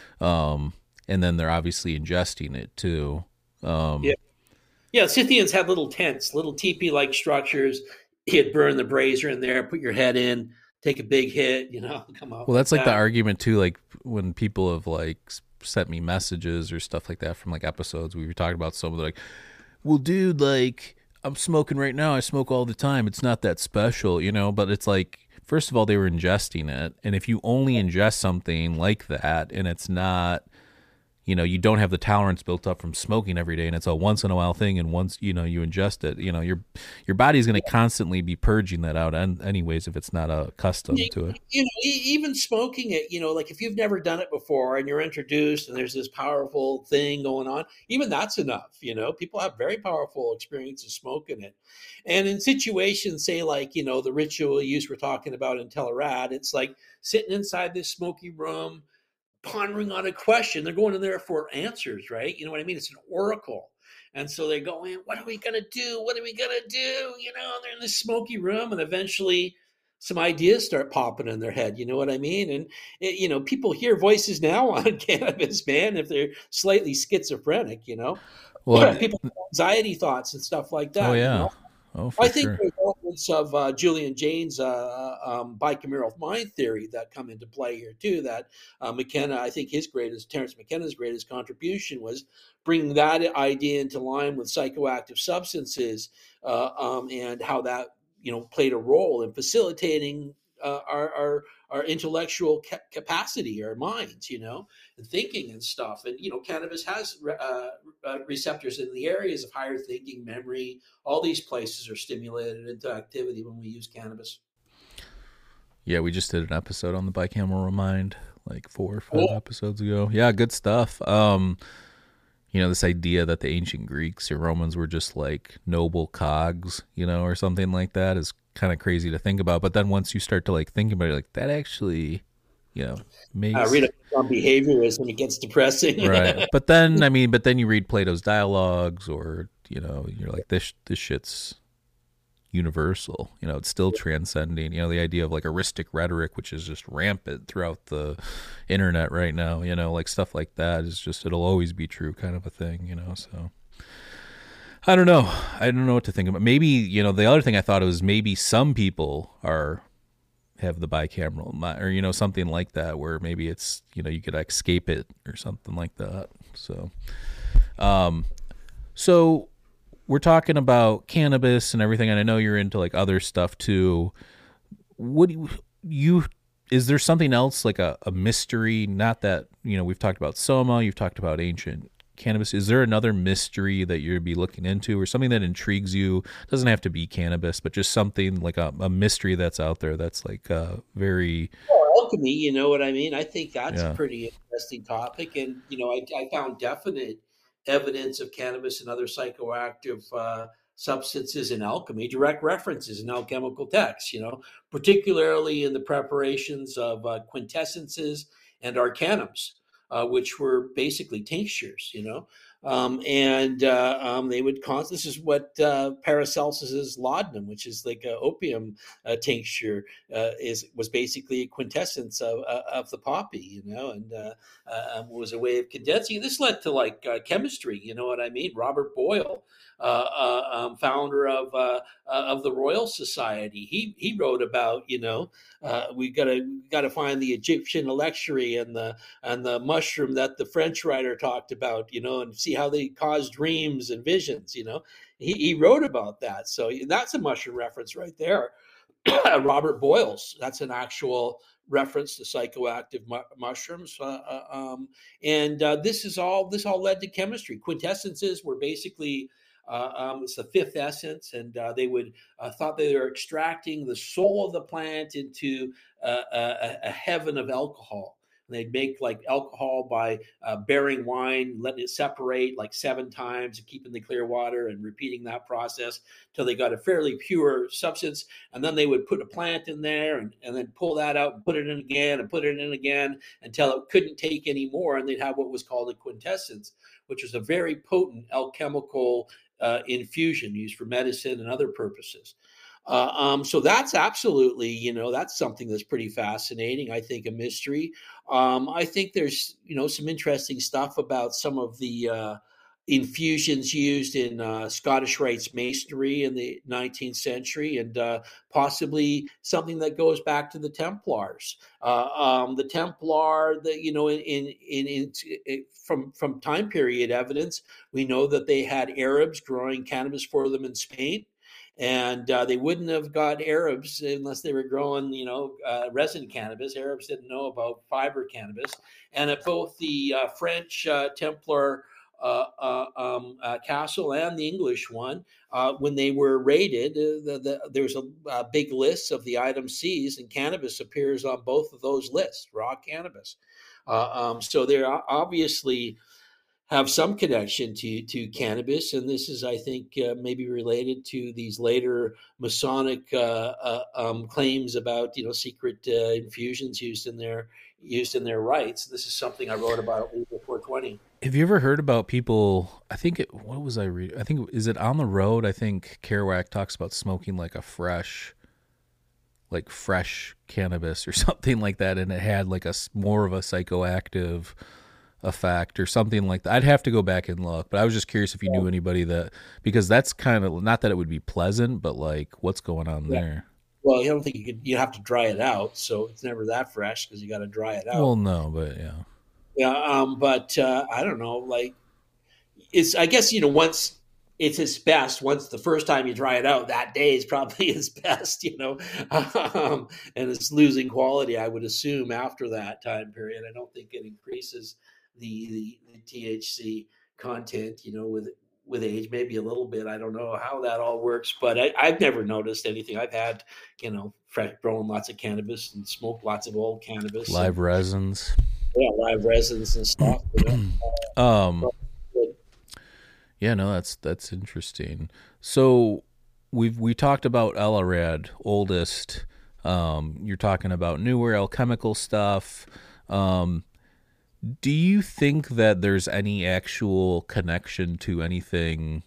um, and then they're obviously ingesting it too. Um, yeah. Yeah, Scythians had little tents, little teepee-like structures. You'd burn the brazier in there, put your head in, take a big hit, you know, come out. Well, that's like, like that. the argument too. Like when people have like sent me messages or stuff like that from like episodes we were talking about, some of the like, well, dude, like I'm smoking right now. I smoke all the time. It's not that special, you know. But it's like, first of all, they were ingesting it, and if you only ingest something like that, and it's not. You know, you don't have the tolerance built up from smoking every day, and it's a once in a while thing. And once you know you ingest it, you know your your body's going to constantly be purging that out, and anyways, if it's not accustomed you, to it. You know, even smoking it, you know, like if you've never done it before and you're introduced, and there's this powerful thing going on, even that's enough. You know, people have very powerful experiences smoking it, and in situations, say like you know the ritual use we're talking about in Telerad, it's like sitting inside this smoky room, pondering on a question. They're going in there for answers, right? You know what I mean? It's an oracle. And so they go in, what are we going to do? What are we going to do? You know, they're in this smoky room, and eventually some ideas start popping in their head. You know what I mean? And, it, you know, people hear voices now on cannabis, man, if they're slightly schizophrenic, you know? Well, people have anxiety thoughts and stuff like that. Oh, yeah. You know? Oh, for I think sure. there's elements of uh, Julian Jaynes' uh, um, bicameral mind theory that come into play here too. That uh, McKenna, I think his greatest, Terence McKenna's greatest contribution was bringing that idea into line with psychoactive substances uh, um, and how that you know played a role in facilitating uh, our, our our intellectual ca- capacity, our minds, you know, and thinking and stuff. And, you know, cannabis has uh, uh, receptors in the areas of higher thinking, memory. All these places are stimulated into activity when we use cannabis. Yeah, we just did an episode on the bicameral mind like four or five cool. episodes ago. Yeah, good stuff. Um, you know, this idea that the ancient Greeks or Romans were just like noble cogs, you know, or something like that is kind of crazy to think about. But then once you start to like think about it, like that actually, you know, makes I read on behaviorism, it gets depressing. Right. But then, I mean, but then you read Plato's dialogues, or, you know, you're like, this, this shit's universal, you know, it's still transcending, you know, the idea of like eristic rhetoric, which is just rampant throughout the internet right now, you know, like stuff like that is just, it'll always be true kind of a thing, you know, so I don't know. I don't know what to think about. Maybe, you know, the other thing I thought was maybe some people are, have the bicameral, or, you know, something like that, where maybe it's, you know, you could escape it or something like that. So, um, so, we're talking about cannabis and everything, and I know you're into like other stuff too. What do you, you is there something else, like a, a mystery? Not that, you know, we've talked about Soma, you've talked about ancient cannabis. Is there another mystery that you'd be looking into, or something that intrigues you? It doesn't have to be cannabis, but just something like a, a mystery that's out there that's like uh, very... Well, alchemy, you know what I mean? I think that's Yeah. a pretty interesting topic. And, you know, I, I found definite evidence of cannabis and other psychoactive uh, substances in alchemy, direct references in alchemical texts, you know, particularly in the preparations of uh, quintessences and arcanums, uh, which were basically tinctures, you know. Um, and uh, um, they would cause, this is what uh, Paracelsus's laudanum, which is like an opium uh, tincture, uh, is was basically a quintessence of, uh, of the poppy, you know, and uh, uh, was a way of condensing. This led to like uh, chemistry, you know what I mean? Robert Boyle, uh, uh, um, founder of uh, uh, of the Royal Society, he he wrote about, you know, uh, we gotta gotta find the Egyptian electuary and the and the mushroom that the French writer talked about, you know, and see how they cause dreams and visions, you know. He, he wrote about that. So that's a mushroom reference right there. Robert Boyle's, that's an actual reference to psychoactive mu- mushrooms. Uh, uh, um, and uh, this is all, this all led to chemistry. Quintessences were basically, uh, um, it's the fifth essence, and uh, they would uh, thought they were extracting the soul of the plant into uh, a, a heaven of alcohol. They'd make like alcohol by uh, bearing wine, letting it separate like seven times, and keeping the clear water and repeating that process till they got a fairly pure substance. And then they would put a plant in there and, and then pull that out and put it in again and put it in again until it couldn't take any more. And they'd have what was called a quintessence, which was a very potent alchemical uh, infusion used for medicine and other purposes. Uh, um, so that's absolutely, you know, that's something that's pretty fascinating. I think a mystery. Um, I think there's, you know, some interesting stuff about some of the uh, infusions used in uh, Scottish Rites masonry in the nineteenth century, and uh, possibly something that goes back to the Templars. Uh, um, the Templar, the, you know, in, in, in, in, in from, from time period evidence, we know that they had Arabs growing cannabis for them in Spain. And uh, they wouldn't have got Arabs unless they were growing, you know, uh, resin cannabis. Arabs didn't know about fiber cannabis. And at both the uh, French uh, Templar uh, uh, um, uh, castle and the English one, uh, when they were raided, uh, the, the, there was a, a big list of the items seized, and cannabis appears on both of those lists, raw cannabis. Uh, um, so they're obviously have some connection to to cannabis, and this is, I think, uh, maybe related to these later Masonic uh, uh, um, claims about, you know, secret uh, infusions used in their used in their rites. This is something I wrote about at Legal four twenty. Have you ever heard about people? I think it. What was I reading? I think is it On the Road? I think Kerouac talks about smoking like a fresh, like fresh cannabis or something like that, and it had like a more of a psychoactive effect or something like that. I'd have to go back and look, but I was just curious if you knew anybody that, because that's kind of, not that it would be pleasant, but like what's going on yeah. there. Well, I don't think you could, you have to dry it out. So it's never that fresh because you got to dry it out. Well, no, but yeah. Yeah. Um, but uh, I don't know, like it's, I guess, you know, once it's its best, once the first time you dry it out, that day is probably its best, you know, um, and it's losing quality, I would assume, after that time period. I don't think it increases The, the the T H C content, you know, with with age, maybe a little bit. I don't know how that all works, but I, I've never noticed anything. I've had, you know, fresh growing lots of cannabis and smoked lots of old cannabis, live and, resins, yeah, live resins and stuff. You know? um, but, Yeah, no, that's that's interesting. So we've we talked about Elarad, oldest. Um, you're talking about newer alchemical stuff. Um, do you think that there's any actual connection to anything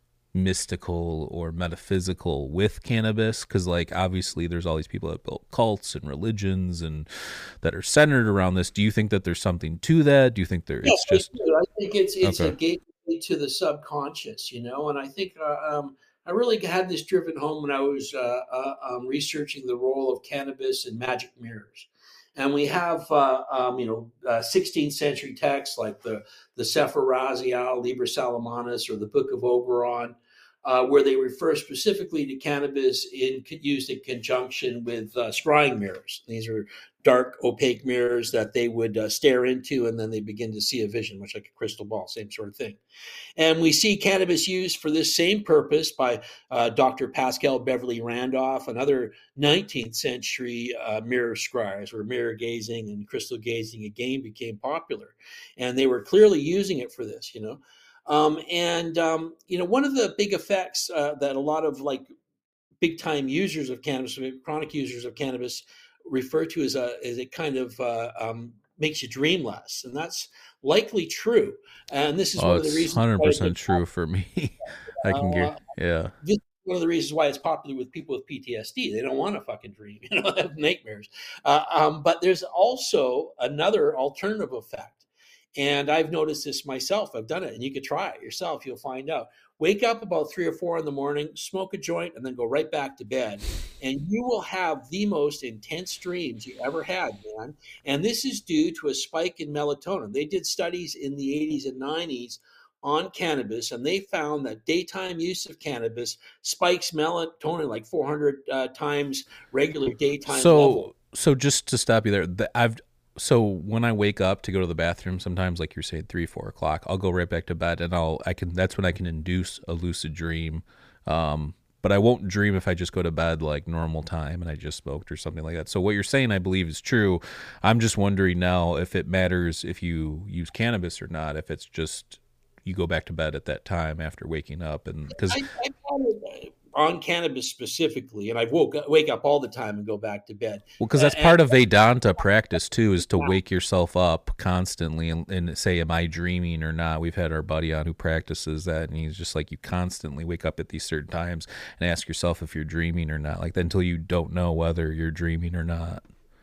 mystical or metaphysical with cannabis? Because, like, obviously there's all these people that built cults and religions and that are centered around this. Do you think that there's something to that? Do you think there Yes, it's just I do. I think it's it's a okay? gateway to the subconscious, you know. And I think uh, um, I really had this driven home when I was uh, uh, um, researching the role of cannabis in magic mirrors. And we have, uh, um, you know, uh, sixteenth century texts like the the Sefer Raziel, Liber Salamanus, or the Book of Oberon, uh, where they refer specifically to cannabis in used in conjunction with uh, scrying mirrors. These are dark, opaque mirrors that they would uh, stare into, and then they begin to see a vision, much like a crystal ball, same sort of thing. And we see cannabis used for this same purpose by uh, Doctor Pascal Beverly Randolph and other nineteenth century uh, mirror scryers, where mirror gazing and crystal gazing again became popular. And they were clearly using it for this, you know. Um, and, um, you know, one of the big effects uh, that a lot of like big time users of cannabis, chronic users of cannabis, refer to as a as it kind of uh, um, makes you dream less, and that's likely true. And this is Oh, one of the it's reasons. one hundred Why percent true for me. I can uh, get yeah. this is one of the reasons why it's popular with people with P T S D. They don't want to fucking dream, you know, have nightmares. Uh, um, but there's also another alternative effect. And I've noticed this myself. I've done it, and you could try it yourself. You'll find out. Wake up about three or four in the morning, smoke a joint, and then go right back to bed. And you will have the most intense dreams you ever had, man. And this is due to a spike in melatonin. They did studies in the eighties and nineties on cannabis, and they found that daytime use of cannabis spikes melatonin like four hundred uh, times regular daytime So level. so just to stop you there, the, I've so when I wake up to go to the bathroom, sometimes like you're saying three, four o'clock, I'll go right back to bed, and I'll I can that's when I can induce a lucid dream. Um, but I won't dream if I just go to bed like normal time and I just smoked or something like that. So what you're saying, I believe, is true. I'm just wondering now if it matters if you use cannabis or not. If it's just you go back to bed at that time after waking up, and because I, I found it on cannabis specifically, and I woke wake up all the time and go back to bed. well, because that's Uh, part of Vedanta practice too, is to wake yourself up constantly and, and say, "Am I dreaming or not?" We've had our buddy on who practices that, and he's just like, you constantly wake up at these certain times and ask yourself if you're dreaming or not, like that, until you don't know whether you're dreaming or not.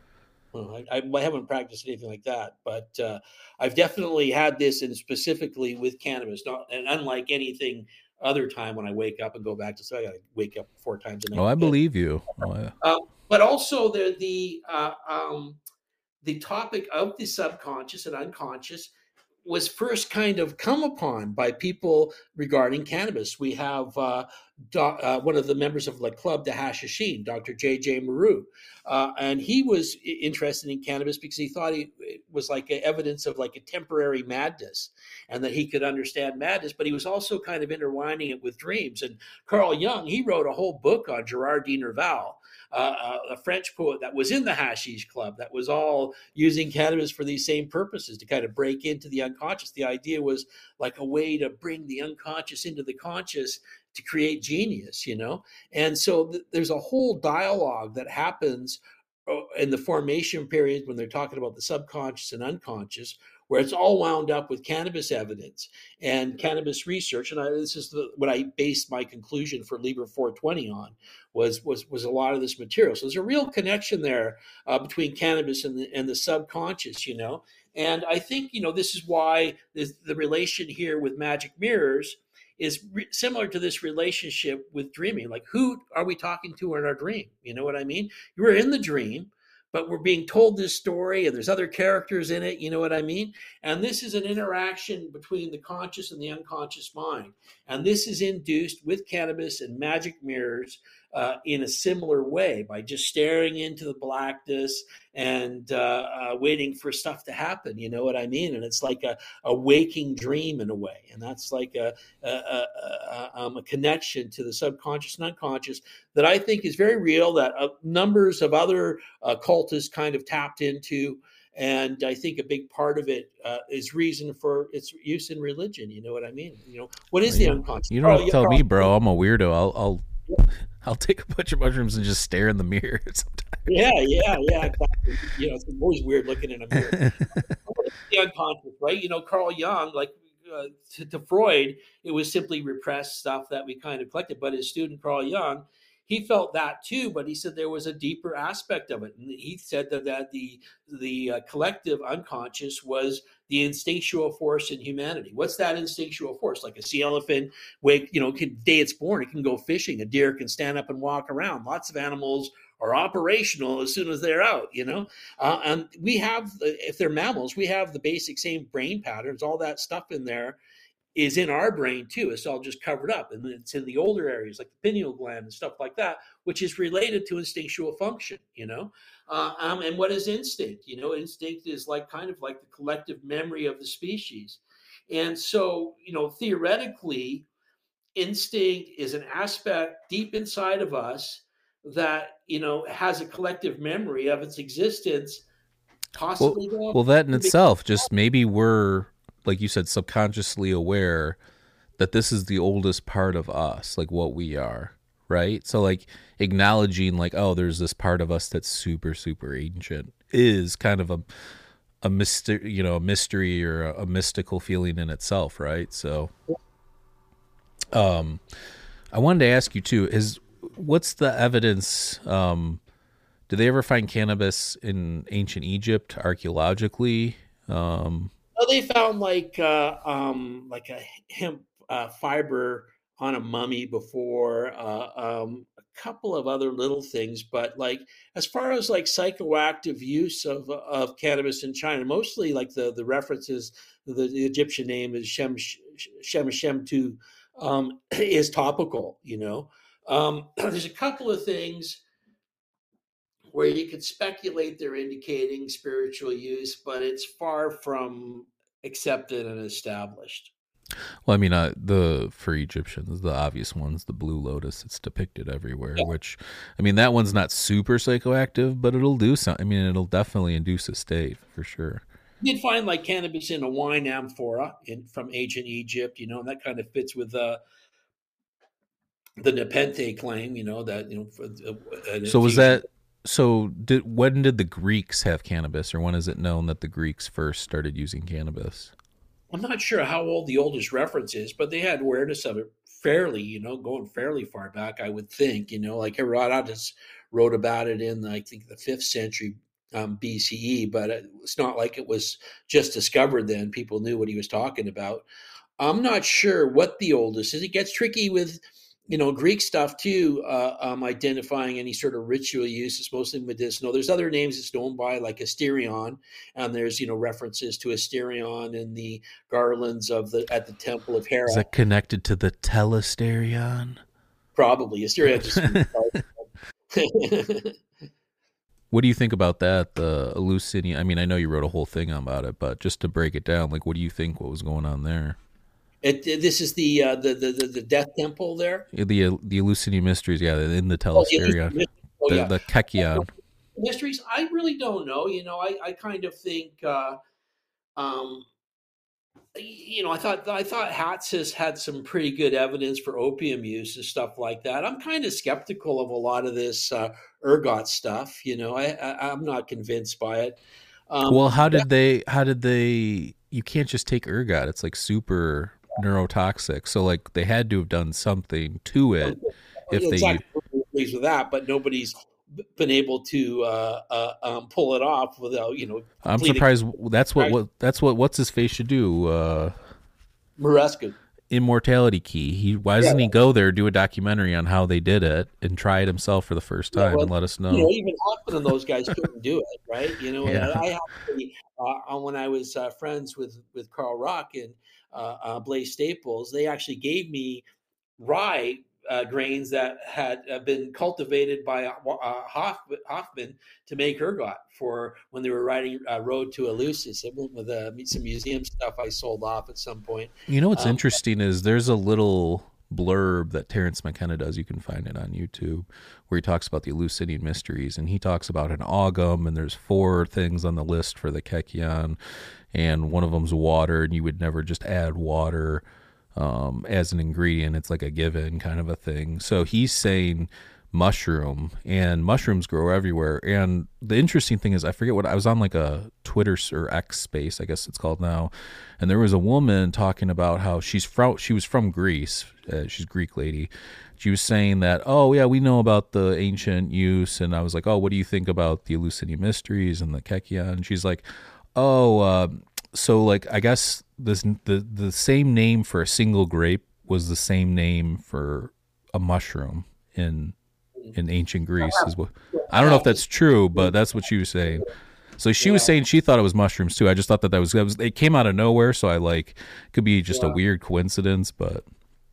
Well, I, I haven't practiced anything like that, but uh, I've definitely had this, and specifically with cannabis. Not, and unlike anything other time when I wake up and go back to sleep, I got to wake up four times a night. Oh, I to bed. believe you. Oh, yeah. Uh, but also the the uh, um, the topic of the subconscious and unconscious was first kind of come upon by people regarding cannabis. We have uh, do, uh, one of the members of the club, the Hashashin, Doctor J J Maru, uh, and he was interested in cannabis because he thought he, it was like a evidence of like a temporary madness, and that he could understand madness. But he was also kind of intertwining it with dreams. And Carl Jung, he wrote a whole book on Gerard de Nerval, uh, a French poet that was in the Hashish Club, that was all using cannabis for these same purposes, to kind of break into the unconscious. The idea was like a way to bring the unconscious into the conscious to create genius, you know? And so th- there's a whole dialogue that happens in the formation period when they're talking about the subconscious and unconscious, where it's all wound up with cannabis evidence and cannabis research. And I, this is the, what I based my conclusion for Liber four twenty on, was was was a lot of this material. So there's a real connection there uh, between cannabis and the, and the subconscious, you know. And I think, you know, this is why the, the relation here with magic mirrors is re- similar to this relationship with dreaming. Like, who are we talking to in our dream? You know what I mean? You were in the dream, but we're being told this story and there's other characters in it. You know what I mean? And this is an interaction between the conscious and the unconscious mind. And this is induced with cannabis and magic mirrors uh, in a similar way, by just staring into the blackness and uh, uh, waiting for stuff to happen. You know what I mean? And it's like a, a waking dream in a way. And that's like a, a, a, a, um, a connection to the subconscious and unconscious that I think is very real, that uh, numbers of other uh, cultists kind of tapped into. And I think a big part of it uh, is reason for its use in religion. You know what I mean? You know, what is the unconscious? You don't have to Carl, tell Carl, me, bro. I'm a weirdo. I'll I'll I'll take a bunch of mushrooms and just stare in the mirror sometimes. Yeah, yeah, yeah, exactly. You know, it's always weird looking in a mirror. The unconscious, right? You know, Carl Jung, like uh, to, to Freud, it was simply repressed stuff that we kind of collected. But his student Carl Jung, he felt that too, but he said there was a deeper aspect of it, and he said that, that the the uh, collective unconscious was the instinctual force in humanity. What's that instinctual force? Like a sea elephant, wake, you know, can, day it's born, it can go fishing. A deer can stand up and walk around. Lots of animals are operational as soon as they're out, you know. Uh, and we have, if they're mammals, we have the basic same brain patterns. All that stuff in there is in our brain too. It's all just covered up, and it's in the older areas like the pineal gland and stuff like that, which is related to instinctual function, you know. Uh, um, and what is instinct? You know, instinct is like kind of like the collective memory of the species. And so, you know, theoretically, instinct is an aspect deep inside of us that, you know, has a collective memory of its existence, possibly. Well, well that in itself, just maybe we're, like you said, subconsciously aware that this is the oldest part of us, like what we are, right? So like acknowledging like, oh, there's this part of us that's super, super ancient is kind of a a mystery, you know, a mystery or a, a mystical feeling in itself, right? So um I wanted to ask you too, is what's the evidence, um did they ever find cannabis in ancient Egypt archaeologically? Um Well, they found like uh, um, like a hemp uh, fiber on a mummy before, uh, um, a couple of other little things, but like as far as like psychoactive use of of cannabis in China, mostly like the the references, the, the Egyptian name is Shem Shem Shemtu, um, is topical. You know, um, there's a couple of things where you could speculate they're indicating spiritual use, but it's far from accepted and established. Well, I mean, uh, the for Egyptians, the obvious ones, the blue lotus, it's depicted everywhere. Yeah. Which, I mean, that one's not super psychoactive, but it'll do something. I mean, it'll definitely induce a state for sure. You did find like cannabis in a wine amphora in from ancient Egypt, you know, and that kind of fits with uh, the Nepenthe claim, you know, that you know. For, uh, so was that? So did when did the Greeks have cannabis, or when is it known that the Greeks first started using cannabis? I'm not sure how old the oldest reference is, but they had awareness of it fairly, you know, going fairly far back, I would think, you know, like Herodotus wrote about it in, I think, the fifth century um, B C E, but it's not like it was just discovered then. People knew what he was talking about. I'm not sure what the oldest is. It gets tricky with, you know, Greek stuff too, uh, um, identifying any sort of ritual use. It's mostly medicinal. There's other names it's known by, like Asterion, and there's, you know, references to Asterion in the garlands of the at the Temple of Hera. Is that connected to the Telesterion? Probably Asterion. Just what do you think about that? The Eleusinian. I mean, I know you wrote a whole thing about it, but just to break it down, like, what do you think? What was going on there? It, this is the, uh, the the the Death Temple there. The the Eleusinian mysteries, yeah, in the Telesterion, oh, oh, the, yeah. the Kekion. Mysteries, I really don't know. You know, I, I kind of think, uh, um, you know, I thought I thought Hatsis had some pretty good evidence for opium use and stuff like that. I'm kind of skeptical of a lot of this uh, ergot stuff. You know, I, I I'm not convinced by it. Um, well, how did they? How did they? You can't just take ergot. It's like super neurotoxic, so like they had to have done something to it. If exactly. they pleased with that, but nobody's been able to uh, uh, um, pull it off without, you know. I'm surprised. That's what, what that's what what's his face should do. Uh, Maresca. Immortality Key. He why doesn't yeah. he go there, do a documentary on how they did it, and try it himself for the first time yeah, well, and let us know. You know, even Hoffman and those guys couldn't do it, right? You know, yeah. and I actually, uh, when I was uh, friends with with Carl Rock and uh, uh, Blaze Staples, they actually gave me rye uh, grains that had uh, been cultivated by uh, Hoff, Hoffman to make ergot for when they were riding uh, Road to Eleusis. I went with uh, some museum stuff I sold off at some point. You know what's um, interesting is there's a little blurb that Terrence McKenna does. You can find it on YouTube, where he talks about the Eleusinian mysteries, and he talks about an Ogham, and there's four things on the list for the Kekion, and one of them's water, and you would never just add water um, as an ingredient. It's like a given kind of a thing. So he's saying mushroom, and mushrooms grow everywhere. And the interesting thing is, I forget what, I was on like a Twitter or X space, I guess it's called now, and there was a woman talking about how she's from, she was from Greece, uh, she's a Greek lady. She was saying that, oh yeah, we know about the ancient use, and I was like, oh, what do you think about the Eleusinian mysteries and the Kekion? And she's like, oh, uh, so like I guess this the the same name for a single grape was the same name for a mushroom in in ancient Greece. Is what, I don't know if that's true, but that's what she was saying. So she yeah. was saying she thought it was mushrooms too. I just thought that that was, that was it came out of nowhere, so I like could be just yeah. a weird coincidence, but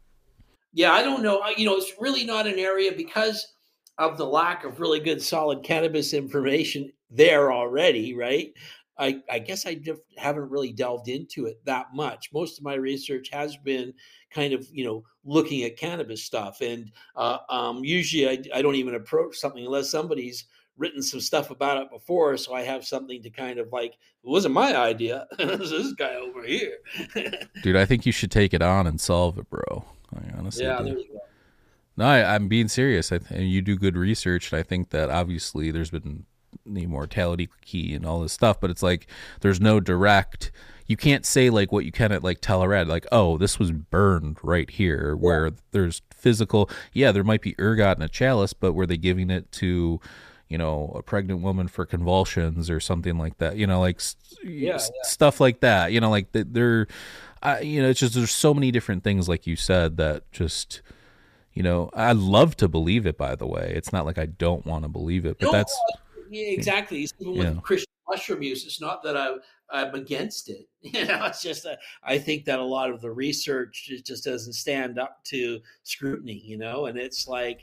yeah, I don't know. You know, it's really not an area because of the lack of really good solid cannabis information there already, right? I, I guess I just haven't really delved into it that much. Most of my research has been kind of, you know, looking at cannabis stuff. And uh, um, usually I, I don't even approach something unless somebody's written some stuff about it before. So I have something to kind of like, it wasn't my idea. It's this guy over here. Dude, I think you should take it on and solve it, bro. I honestly yeah, do. there you go. No, I, I'm being serious. I th- you do good research, and I think that obviously there's been the immortality key and all this stuff, but it's like there's no direct, you can't say like what you can at like Telerad, like, oh, this was burned right here, where yeah. there's physical, yeah, there might be ergot in a chalice, but were they giving it to, you know, a pregnant woman for convulsions or something like that, you know, like yeah, s- yeah. stuff like that, you know, like they're I, you know, it's just there's so many different things, like you said, that just, you know, I love to believe it, by the way. It's not like I don't want to believe it, but no, that's yeah, exactly. Even with yeah. Christian mushroom use, it's not that I, I'm against it. You know, it's just that I think that a lot of the research just doesn't stand up to scrutiny, you know, and it's like,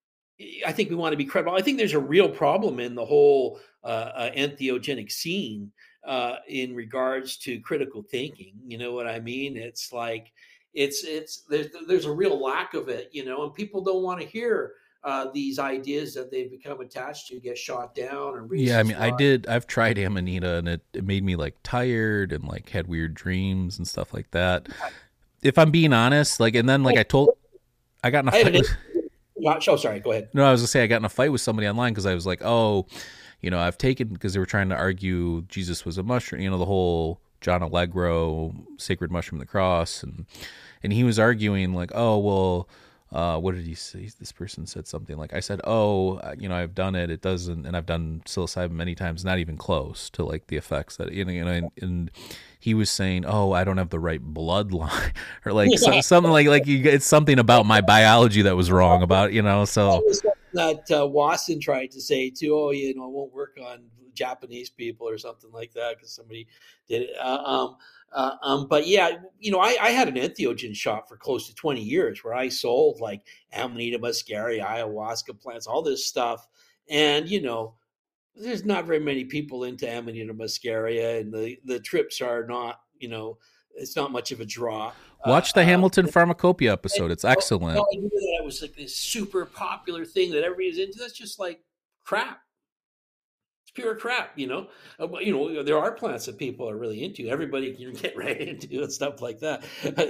I think we want to be credible. I think there's a real problem in the whole uh, uh, entheogenic scene uh, in regards to critical thinking. You know what I mean? It's like, it's, it's, there's, there's a real lack of it, you know, and people don't want to hear uh, these ideas that they've become attached to get shot down. Or yeah, I mean, I did, I've tried Amanita, and it, it made me like tired and like had weird dreams and stuff like that. If I'm being honest, like, and then like I told, I got in a fight with, Oh, sorry. Go ahead. No, I was gonna say I got in a fight with somebody online because I was like, oh, you know, I've taken, because they were trying to argue Jesus was a mushroom, you know, the whole John Allegro sacred mushroom of the cross, and and he was arguing like, oh, well, uh, what did he say? This person said something like, I said, oh, you know, I've done it, it doesn't, and I've done psilocybin many times, not even close to like the effects that, you know, you know and, and he was saying, oh, I don't have the right bloodline, or like so, something like, like you, it's something about my biology that was wrong about, you know, so. That uh, Watson tried to say too, oh, you know, it won't work on Japanese people or something like that because somebody did it. Uh, um, uh, um, but yeah, you know, I, I had an entheogen shop for close to twenty years where I sold like Amanita muscaria, ayahuasca plants, all this stuff. And, you know, there's not very many people into Amanita muscaria, and the, the trips are not, you know, it's not much of a draw. Watch the uh, Hamilton uh, Pharmacopoeia episode. It's excellent. No, I knew that it was like this super popular thing that everybody is into. That's just like crap. It's pure crap, you know. Uh, you know, there are plants that people are really into. Everybody can get right into and stuff like that.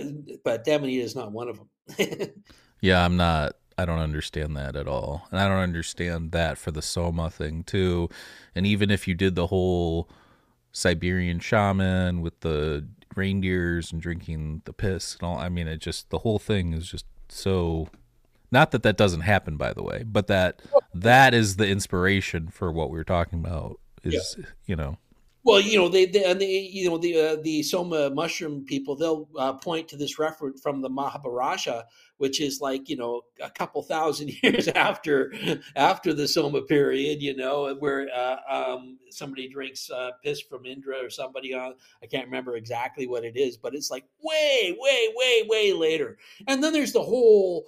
But Amanita is not one of them. Yeah, I'm not. I don't understand that at all, and I don't understand that for the Soma thing too. And even if you did the whole Siberian shaman with the reindeers and drinking the piss and all, I mean, it just, the whole thing is just so, not that that doesn't happen, by the way, but that that is the inspiration for what we were talking about is, yeah. you know. Well, you know, they, they and they, you know, the uh, the Soma mushroom people, they'll uh, point to this reference from the Mahabharata, which is like, you know, a couple thousand years after after the Soma period, you know, where uh, um, somebody drinks uh, piss from Indra or somebody on, I can't remember exactly what it is, but it's like way, way, way, way later. And then there's the whole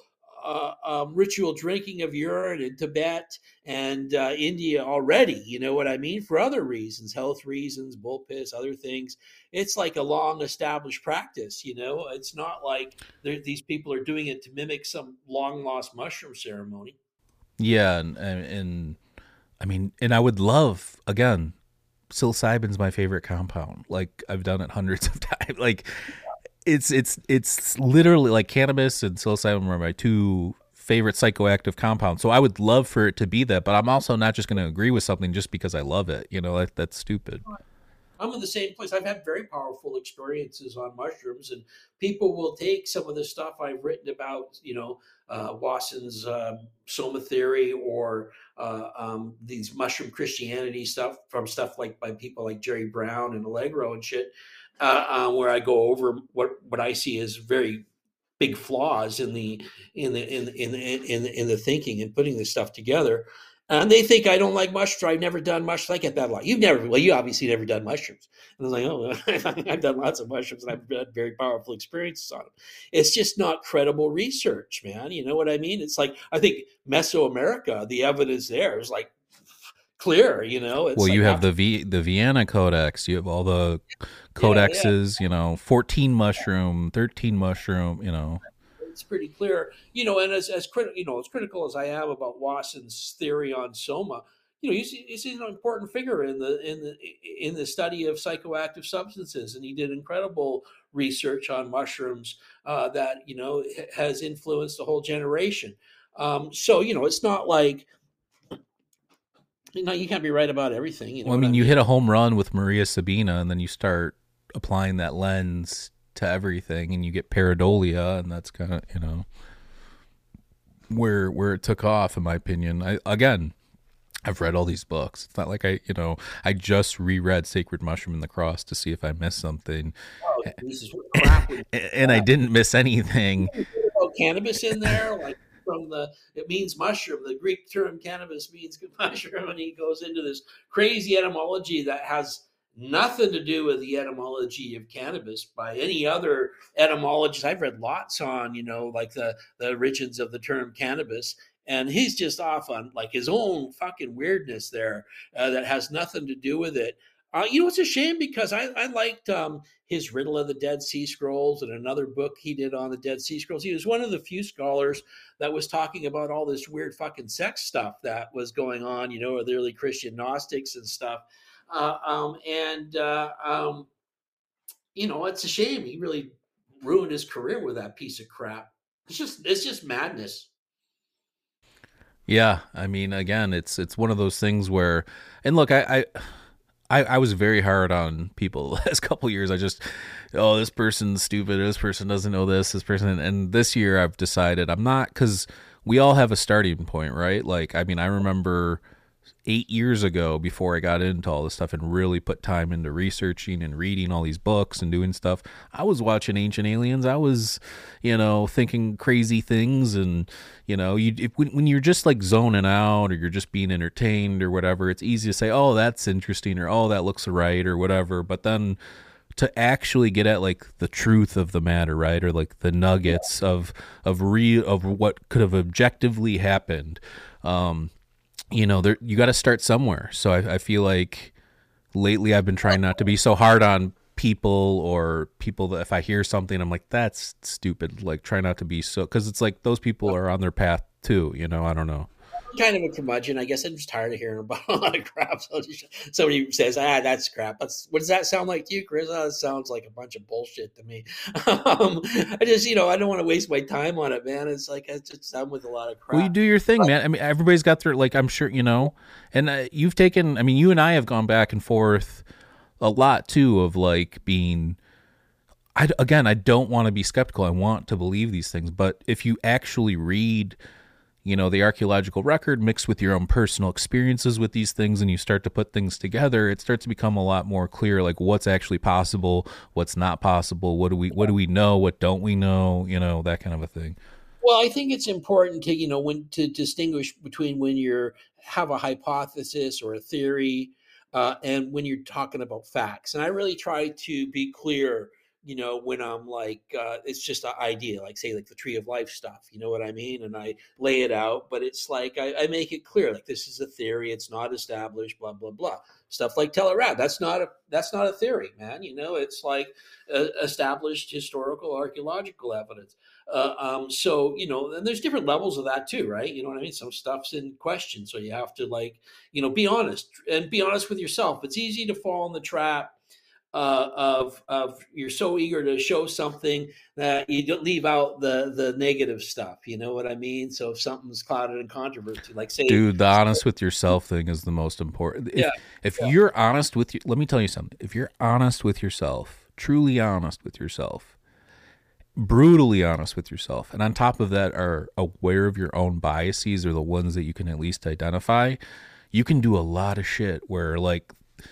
uh, um, ritual drinking of urine in Tibet and uh, India already. You know what I mean? For other reasons, health reasons, bull piss, other things. It's like a long established practice. You know, it's not like these people are doing it to mimic some long lost mushroom ceremony. Yeah, and, and and I mean, and I would love, again, psilocybin's my favorite compound. Like, I've done it hundreds of times. Like, it's it's it's literally like cannabis and psilocybin are my two favorite psychoactive compounds. So I would love for it to be that, but I'm also not just going to agree with something just because I love it. You know, that, that's stupid. I'm in the same place. I've had very powerful experiences on mushrooms, and people will take some of the stuff I've written about, you know, uh, Watson's uh, Soma theory or uh, um, these mushroom Christianity stuff from stuff like by people like Jerry Brown and Allegro and shit, uh, uh, where I go over what, what I see as very big flaws in the in the in in the, in the, in the thinking and putting this stuff together. And they think I don't like mushrooms. I've never done mushrooms. I get that a lot. You've never, well, you obviously never done mushrooms. And I was like, oh, I've done lots of mushrooms and I've had very powerful experiences on them. It's just not credible research, man. You know what I mean? It's like, I think Mesoamerica, the evidence there is like clear, you know? It's well, like you have after- the v, the Vienna Codex. You have all the codexes, yeah, yeah. You know, fourteen mushroom, thirteen mushroom, you know. It's pretty clear, you know, and as as critical, you know, as critical as I am about Watson's theory on Soma, you know, he's, he's an important figure in the in the in the study of psychoactive substances, and he did incredible research on mushrooms uh, that you know has influenced a whole generation. Um, so you know, it's not like you know you can't be right about everything. You know well, I mean, I you mean? hit a home run with Maria Sabina, and then you start applying that lens to everything, and you get pareidolia, and that's kind of, you know, where where it took off, in my opinion. I again, I've read all these books. It's not like I, you know, I just reread Sacred Mushroom and the Cross to see if I missed something, Oh, Jesus, what crap was and I didn't miss anything. about cannabis in there, like from the it means mushroom. The Greek term cannabis means mushroom, and he goes into this crazy etymology that has nothing to do with the etymology of cannabis by any other etymologists. I've read lots on, you know, like the, the origins of the term cannabis. And he's just off on like his own fucking weirdness there uh, that has nothing to do with it. Uh, you know, it's a shame because I, I liked um, his Riddle of the Dead Sea Scrolls and another book he did on the Dead Sea Scrolls. He was one of the few scholars that was talking about all this weird fucking sex stuff that was going on, you know, with the early Christian Gnostics and stuff. Uh, um, and, uh, um, you know, it's a shame. He really ruined his career with that piece of crap. It's just, it's just madness. Yeah. I mean, again, it's, it's one of those things where, and look, I, I, I, I was very hard on people the last couple of years. I just, oh, this person's stupid. This person doesn't know this, this person. And this year I've decided I'm not, cause we all have a starting point, right? Like, I mean, I remember eight years ago before I got into all this stuff and really put time into researching and reading all these books and doing stuff. I was watching Ancient Aliens. I was, you know, thinking crazy things. And, you know, you if, when, when you're just like zoning out or you're just being entertained or whatever, it's easy to say, oh, that's interesting, or, oh, that looks right, or whatever. But then to actually get at like the truth of the matter, right? Or like the nuggets of, of real, of what could have objectively happened. Um, you know, there, you got to start somewhere. So I, I feel like lately I've been trying not to be so hard on people or people that if I hear something, I'm like, that's stupid. Like, try not to be so, because it's like those people are on their path too, you know, I don't know. Kind of a curmudgeon, I guess. I'm just tired of hearing about a lot of crap. So just, somebody says, "Ah, that's crap." That's what does that sound like to you, Chris? Oh, that sounds like a bunch of bullshit to me. um, I just, you know, I don't want to waste my time on it, man. It's like it's just done with a lot of crap. Well, you do your thing, man. I mean, everybody's got their, like, I'm sure, you know, and uh, you've taken. I mean, you and I have gone back and forth a lot too of like being. I again, I don't want to be skeptical. I want to believe these things, but if you actually read, you know, the archaeological record mixed with your own personal experiences with these things, and you start to put things together, it starts to become a lot more clear, like what's actually possible, what's not possible, what do we what do we know, what don't we know, you know, that kind of a thing. Well, I think it's important to, you know, when to distinguish between when you're have a hypothesis or a theory uh, and when you're talking about facts. And I really try to be clear you know, when I'm like, uh, it's just an idea, like say like the tree of life stuff, you know what I mean? And I lay it out, but it's like, I, I make it clear, like this is a theory. It's not established, blah, blah, blah. Stuff like Tellerad. That's not a, that's not a theory, man. You know, it's like uh, established historical archaeological evidence. Uh, um, so, you know, and there's different levels of that too, right? You know what I mean? Some stuff's in question. So you have to like, you know, be honest and be honest with yourself. It's easy to fall in the trap Uh, of of you're so eager to show something that you don't leave out the the negative stuff. You know what I mean? So if something's clouded in controversy, like say, dude, the honest with yourself thing is the most important. If, Yeah, if yeah. you're honest with you, let me tell you something. If you're honest with yourself, truly honest with yourself, brutally honest with yourself, and on top of that are aware of your own biases or the ones that you can at least identify, you can do a lot of shit where like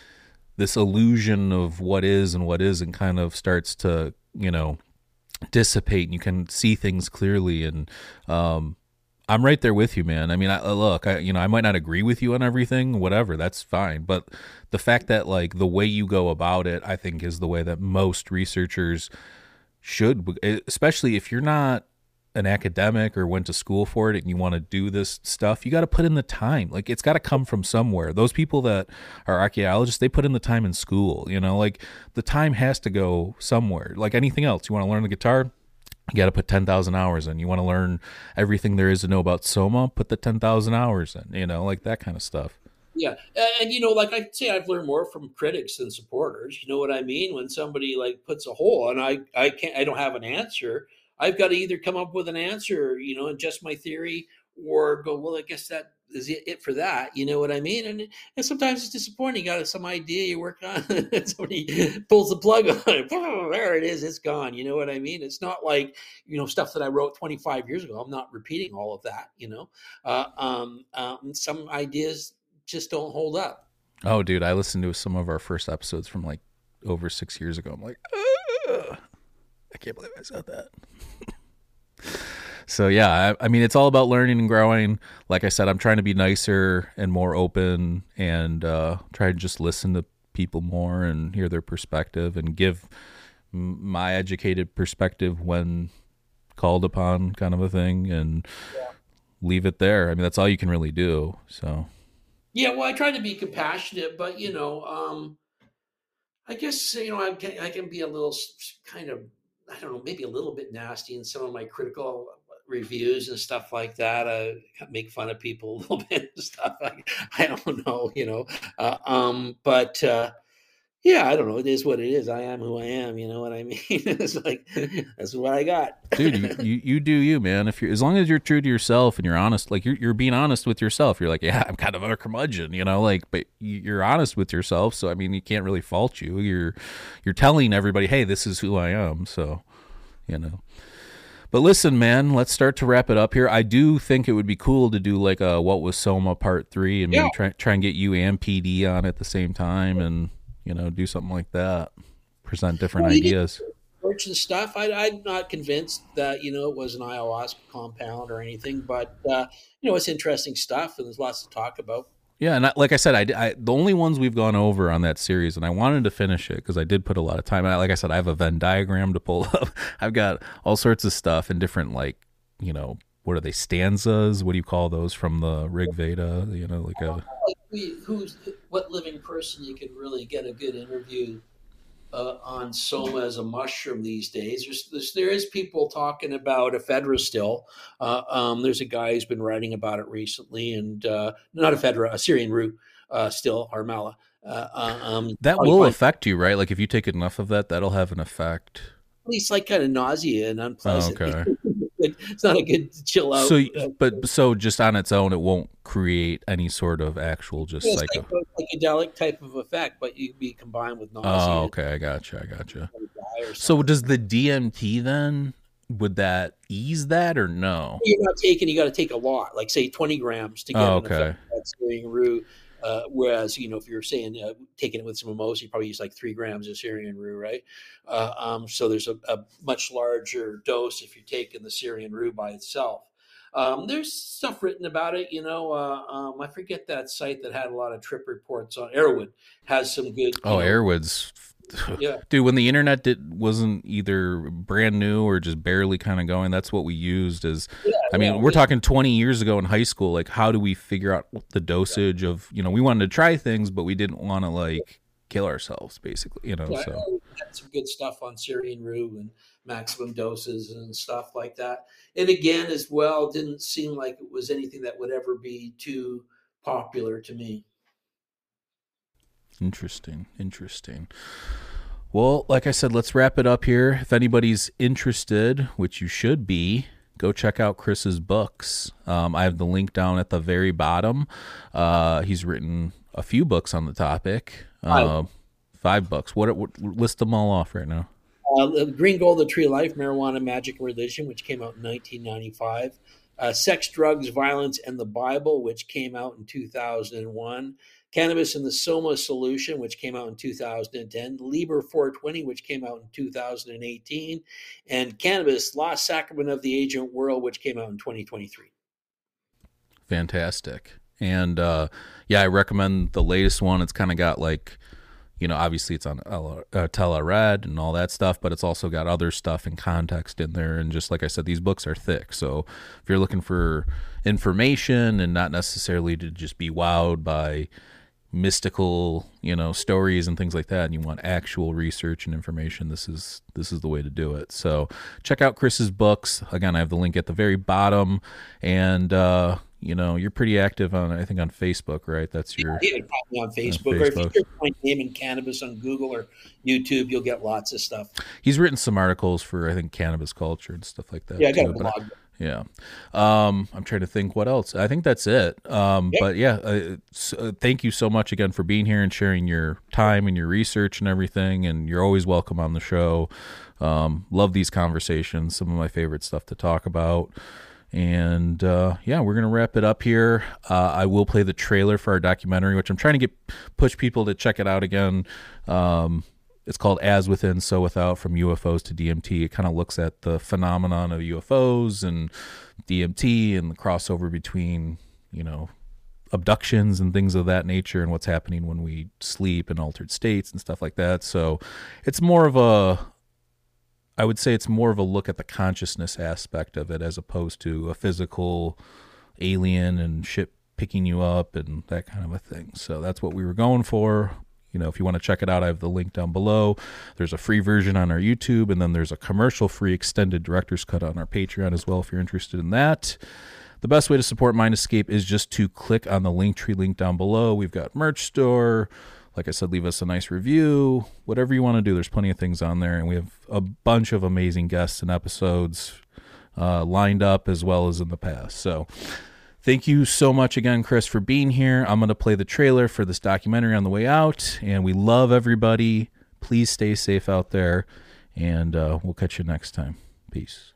this illusion of what is and what isn't kind of starts to, you know, dissipate, and you can see things clearly. And um, I'm right there with you, man. I mean, I, look, I, you know, I might not agree with you on everything, whatever, that's fine. But the fact that like the way you go about it, I think is the way that most researchers should, especially if you're not an academic or went to school for it and you want to do this stuff, you got to put in the time. Like it's got to come from somewhere. Those people that are archaeologists, they put in the time in school, you know, like the time has to go somewhere. Like anything else, you want to learn the guitar, you got to put ten thousand hours in. You want to learn everything there is to know about Soma, put the ten thousand hours in, you know, like that kind of stuff. Yeah. And, and, you know, like I say, I've learned more from critics than supporters. You know what I mean? When somebody like puts a hole and I, I can't, I don't have an answer, I've got to either come up with an answer, you know, and just my theory, or go, well, I guess that is it for that. You know what I mean? And, and sometimes it's disappointing. You got some idea you work on, and somebody pulls the plug on it. There it is. It's gone. You know what I mean? It's not like, you know, stuff that I wrote twenty-five years ago. I'm not repeating all of that, you know. Uh, um, um, some ideas just don't hold up. Oh, dude, I listened to some of our first episodes from like over six years ago. I'm like, ugh. I can't believe I said that. So yeah, I, I mean, it's all about learning and growing. Like I said, I'm trying to be nicer and more open, and uh, try to just listen to people more and hear their perspective and give m- my educated perspective when called upon, kind of a thing, and Yeah. leave it there. I mean, that's all you can really do. So Yeah, well, I try to be compassionate, but you know, um, I guess you know I can, I can be a little s- kind of, I don't know, maybe a little bit nasty in some of my critical reviews and stuff like that. I make fun of people a little bit and stuff. I, I don't know, you know, uh, um, but uh, yeah, I don't know. It is what it is. I am who I am. You know what I mean? It's like that's what I got, dude, you, you you do you, man. If you're, as long as you're true to yourself and you're honest, like you're you're being honest with yourself. You're like, yeah, I'm kind of a curmudgeon, you know, like, but you- you're honest with yourself. So I mean, you can't really fault you. You're you're telling everybody, hey, this is who I am. So, you know. But listen, man, let's start to wrap it up here. I do think it would be cool to do like a What Was Soma Part Three, and maybe Yeah. try try and get you and P D on at the same time, and you know, do something like that. Present different Well, you did- ideas. research and stuff. I, I'm not convinced that you know it was an ayahuasca compound or anything, but uh, you know it's interesting stuff, and there's lots to talk about. Yeah, and I, like I said, I, I the only ones we've gone over on that series, and I wanted to finish it because I did put a lot of time. And I, like I said, I have a Venn diagram to pull up. I've got all sorts of stuff and different, like, you know, what are they, stanzas? What do you call those from the Rig Veda? You know, like a Like, we, who's what living person you can really get a good interview uh, on Soma as a mushroom these days? There's, there's there is people talking about ephedra still. Uh, um, there's a guy who's been writing about it recently, and uh, not ephedra, a Syrian root uh, still, Harmala. Uh, uh, um, that probably will find affect you, right? Like if you take enough of that, that'll have an effect. at least like kind of nausea and unpleasant. Oh, okay. It's not a good chill out. So, but so just on its own, it won't create any sort of actual just It's psycho. like a psychedelic type of effect, but you'd be combined with nausea. Oh, okay, I gotcha, I gotcha. and die or So something. does the D M T then, would that ease that or no? You're not taking, you got to take a lot, like say twenty grams to get Oh, an effect okay. of that Syrian root. Uh, whereas, you know, if you're saying uh, taking it with some mimosa, you probably use like three grams of Syrian root, right? Uh, um, so there's a, a much larger dose if you're taking the Syrian root by itself. Um, there's stuff written about it, you know. Uh, um, I forget that site that had a lot of trip reports on. Erowid has some good. Oh, know, Erowid's. Yeah. Dude, when the internet did, wasn't either brand new or just barely kind of going, that's what we used as, Yeah, I mean, yeah, we're yeah. talking twenty years ago in high school. Like, how do we figure out the dosage of, you know, we wanted to try things, but we didn't want to like kill ourselves, basically, you know, Yeah, so. I had some good stuff on Syrian rue and maximum doses and stuff like that. And again, as well, didn't seem like it was anything that would ever be too popular to me. Interesting. Interesting. Well, like I said, let's wrap it up here. If anybody's interested, which you should be, go check out Chris's books. Um, I have the link down at the very bottom. Uh, he's written a few books on the topic. Five, Uh, five books. What, what? List them all off right now. uh, the Green Gold, The Tree of Life, Marijuana, Magic, and Religion, which came out in nineteen ninety-five. Uh, Sex, Drugs, Violence, and the Bible, which came out in two thousand one. Cannabis and the Soma Solution, which came out in two thousand ten. Liber four twenty, which came out in two thousand eighteen. And Cannabis, Lost Sacrament of the Ancient World, which came out in twenty twenty-three. Fantastic. And uh, yeah, I recommend the latest one. It's kind of got like, you know, obviously it's on uh, Telered and all that stuff, but it's also got other stuff and context in there. And just like I said, these books are thick. So if you're looking for information and not necessarily to just be wowed by mystical, you know, stories and things like that, and you want actual research and information, this is this is the way to do it. So check out Chris's books. Again, I have the link at the very bottom. And uh you know, you're pretty active on, I think, on Facebook, right? That's your Yeah, you can find me on Facebook, on or if Facebook. you search my name in cannabis on Google or YouTube, you'll get lots of stuff. He's written some articles for, I think, Cannabis Culture and stuff like that. Yeah, I got too, a but I- blog. Yeah. Um, I'm trying to think what else. I think that's it. Um, Yep. But yeah, uh, so, uh, thank you so much again for being here and sharing your time and your research and everything. And you're always welcome on the show. Um, love these conversations. Some of my favorite stuff to talk about. And uh, yeah, we're going to wrap it up here. Uh, I will play the trailer for our documentary, which I'm trying to get push people to check it out again. Um, It's called As Within, So Without, From U F Os to D M T. It kind of looks at the phenomenon of U F Os and D M T and the crossover between, you know, abductions and things of that nature and what's happening when we sleep in altered states and stuff like that. So it's more of a, I would say it's more of a look at the consciousness aspect of it as opposed to a physical alien and shit picking you up and that kind of a thing. So that's what we were going for. You know, if you want to check it out, I have the link down below. There's a free version on our YouTube, and then there's a commercial-free extended director's cut on our Patreon as well if you're interested in that. The best way to support Mind Escape is just to click on the Linktree link down below. We've got merch store. Like I said, leave us a nice review. Whatever you want to do, there's plenty of things on there, and we have a bunch of amazing guests and episodes uh, lined up as well as in the past. So thank you so much again, Chris, for being here. I'm going to play the trailer for this documentary on the way out, and we love everybody. Please stay safe out there, and uh, we'll catch you next time. Peace.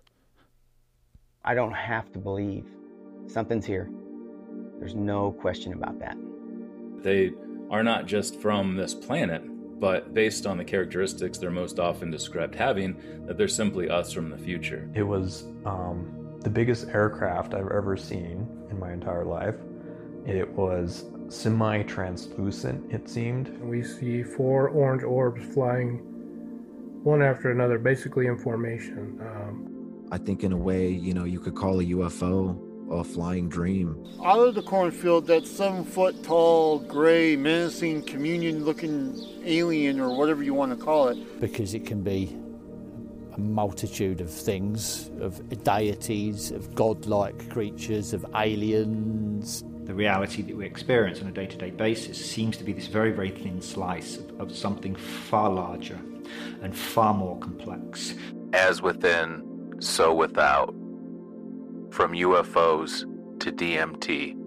I don't have to believe. Something's here. There's no question about that. They are not just from this planet, but based on the characteristics they're most often described having, that they're simply us from the future. It was um, the biggest aircraft I've ever seen in my entire life. It was semi-translucent, it seemed. We see four orange orbs flying one after another, basically in formation. Um, I think in a way, you know, you could call a U F O a flying dream. Out of the cornfield, that seven foot tall, gray, menacing, communion looking alien, or whatever you want to call it. Because it can be a multitude of things, of deities, of godlike creatures, of aliens. The reality that we experience on a day-to-day basis seems to be this very, very thin slice of, of something far larger and far more complex. As within, so without. From U F Os to D M T.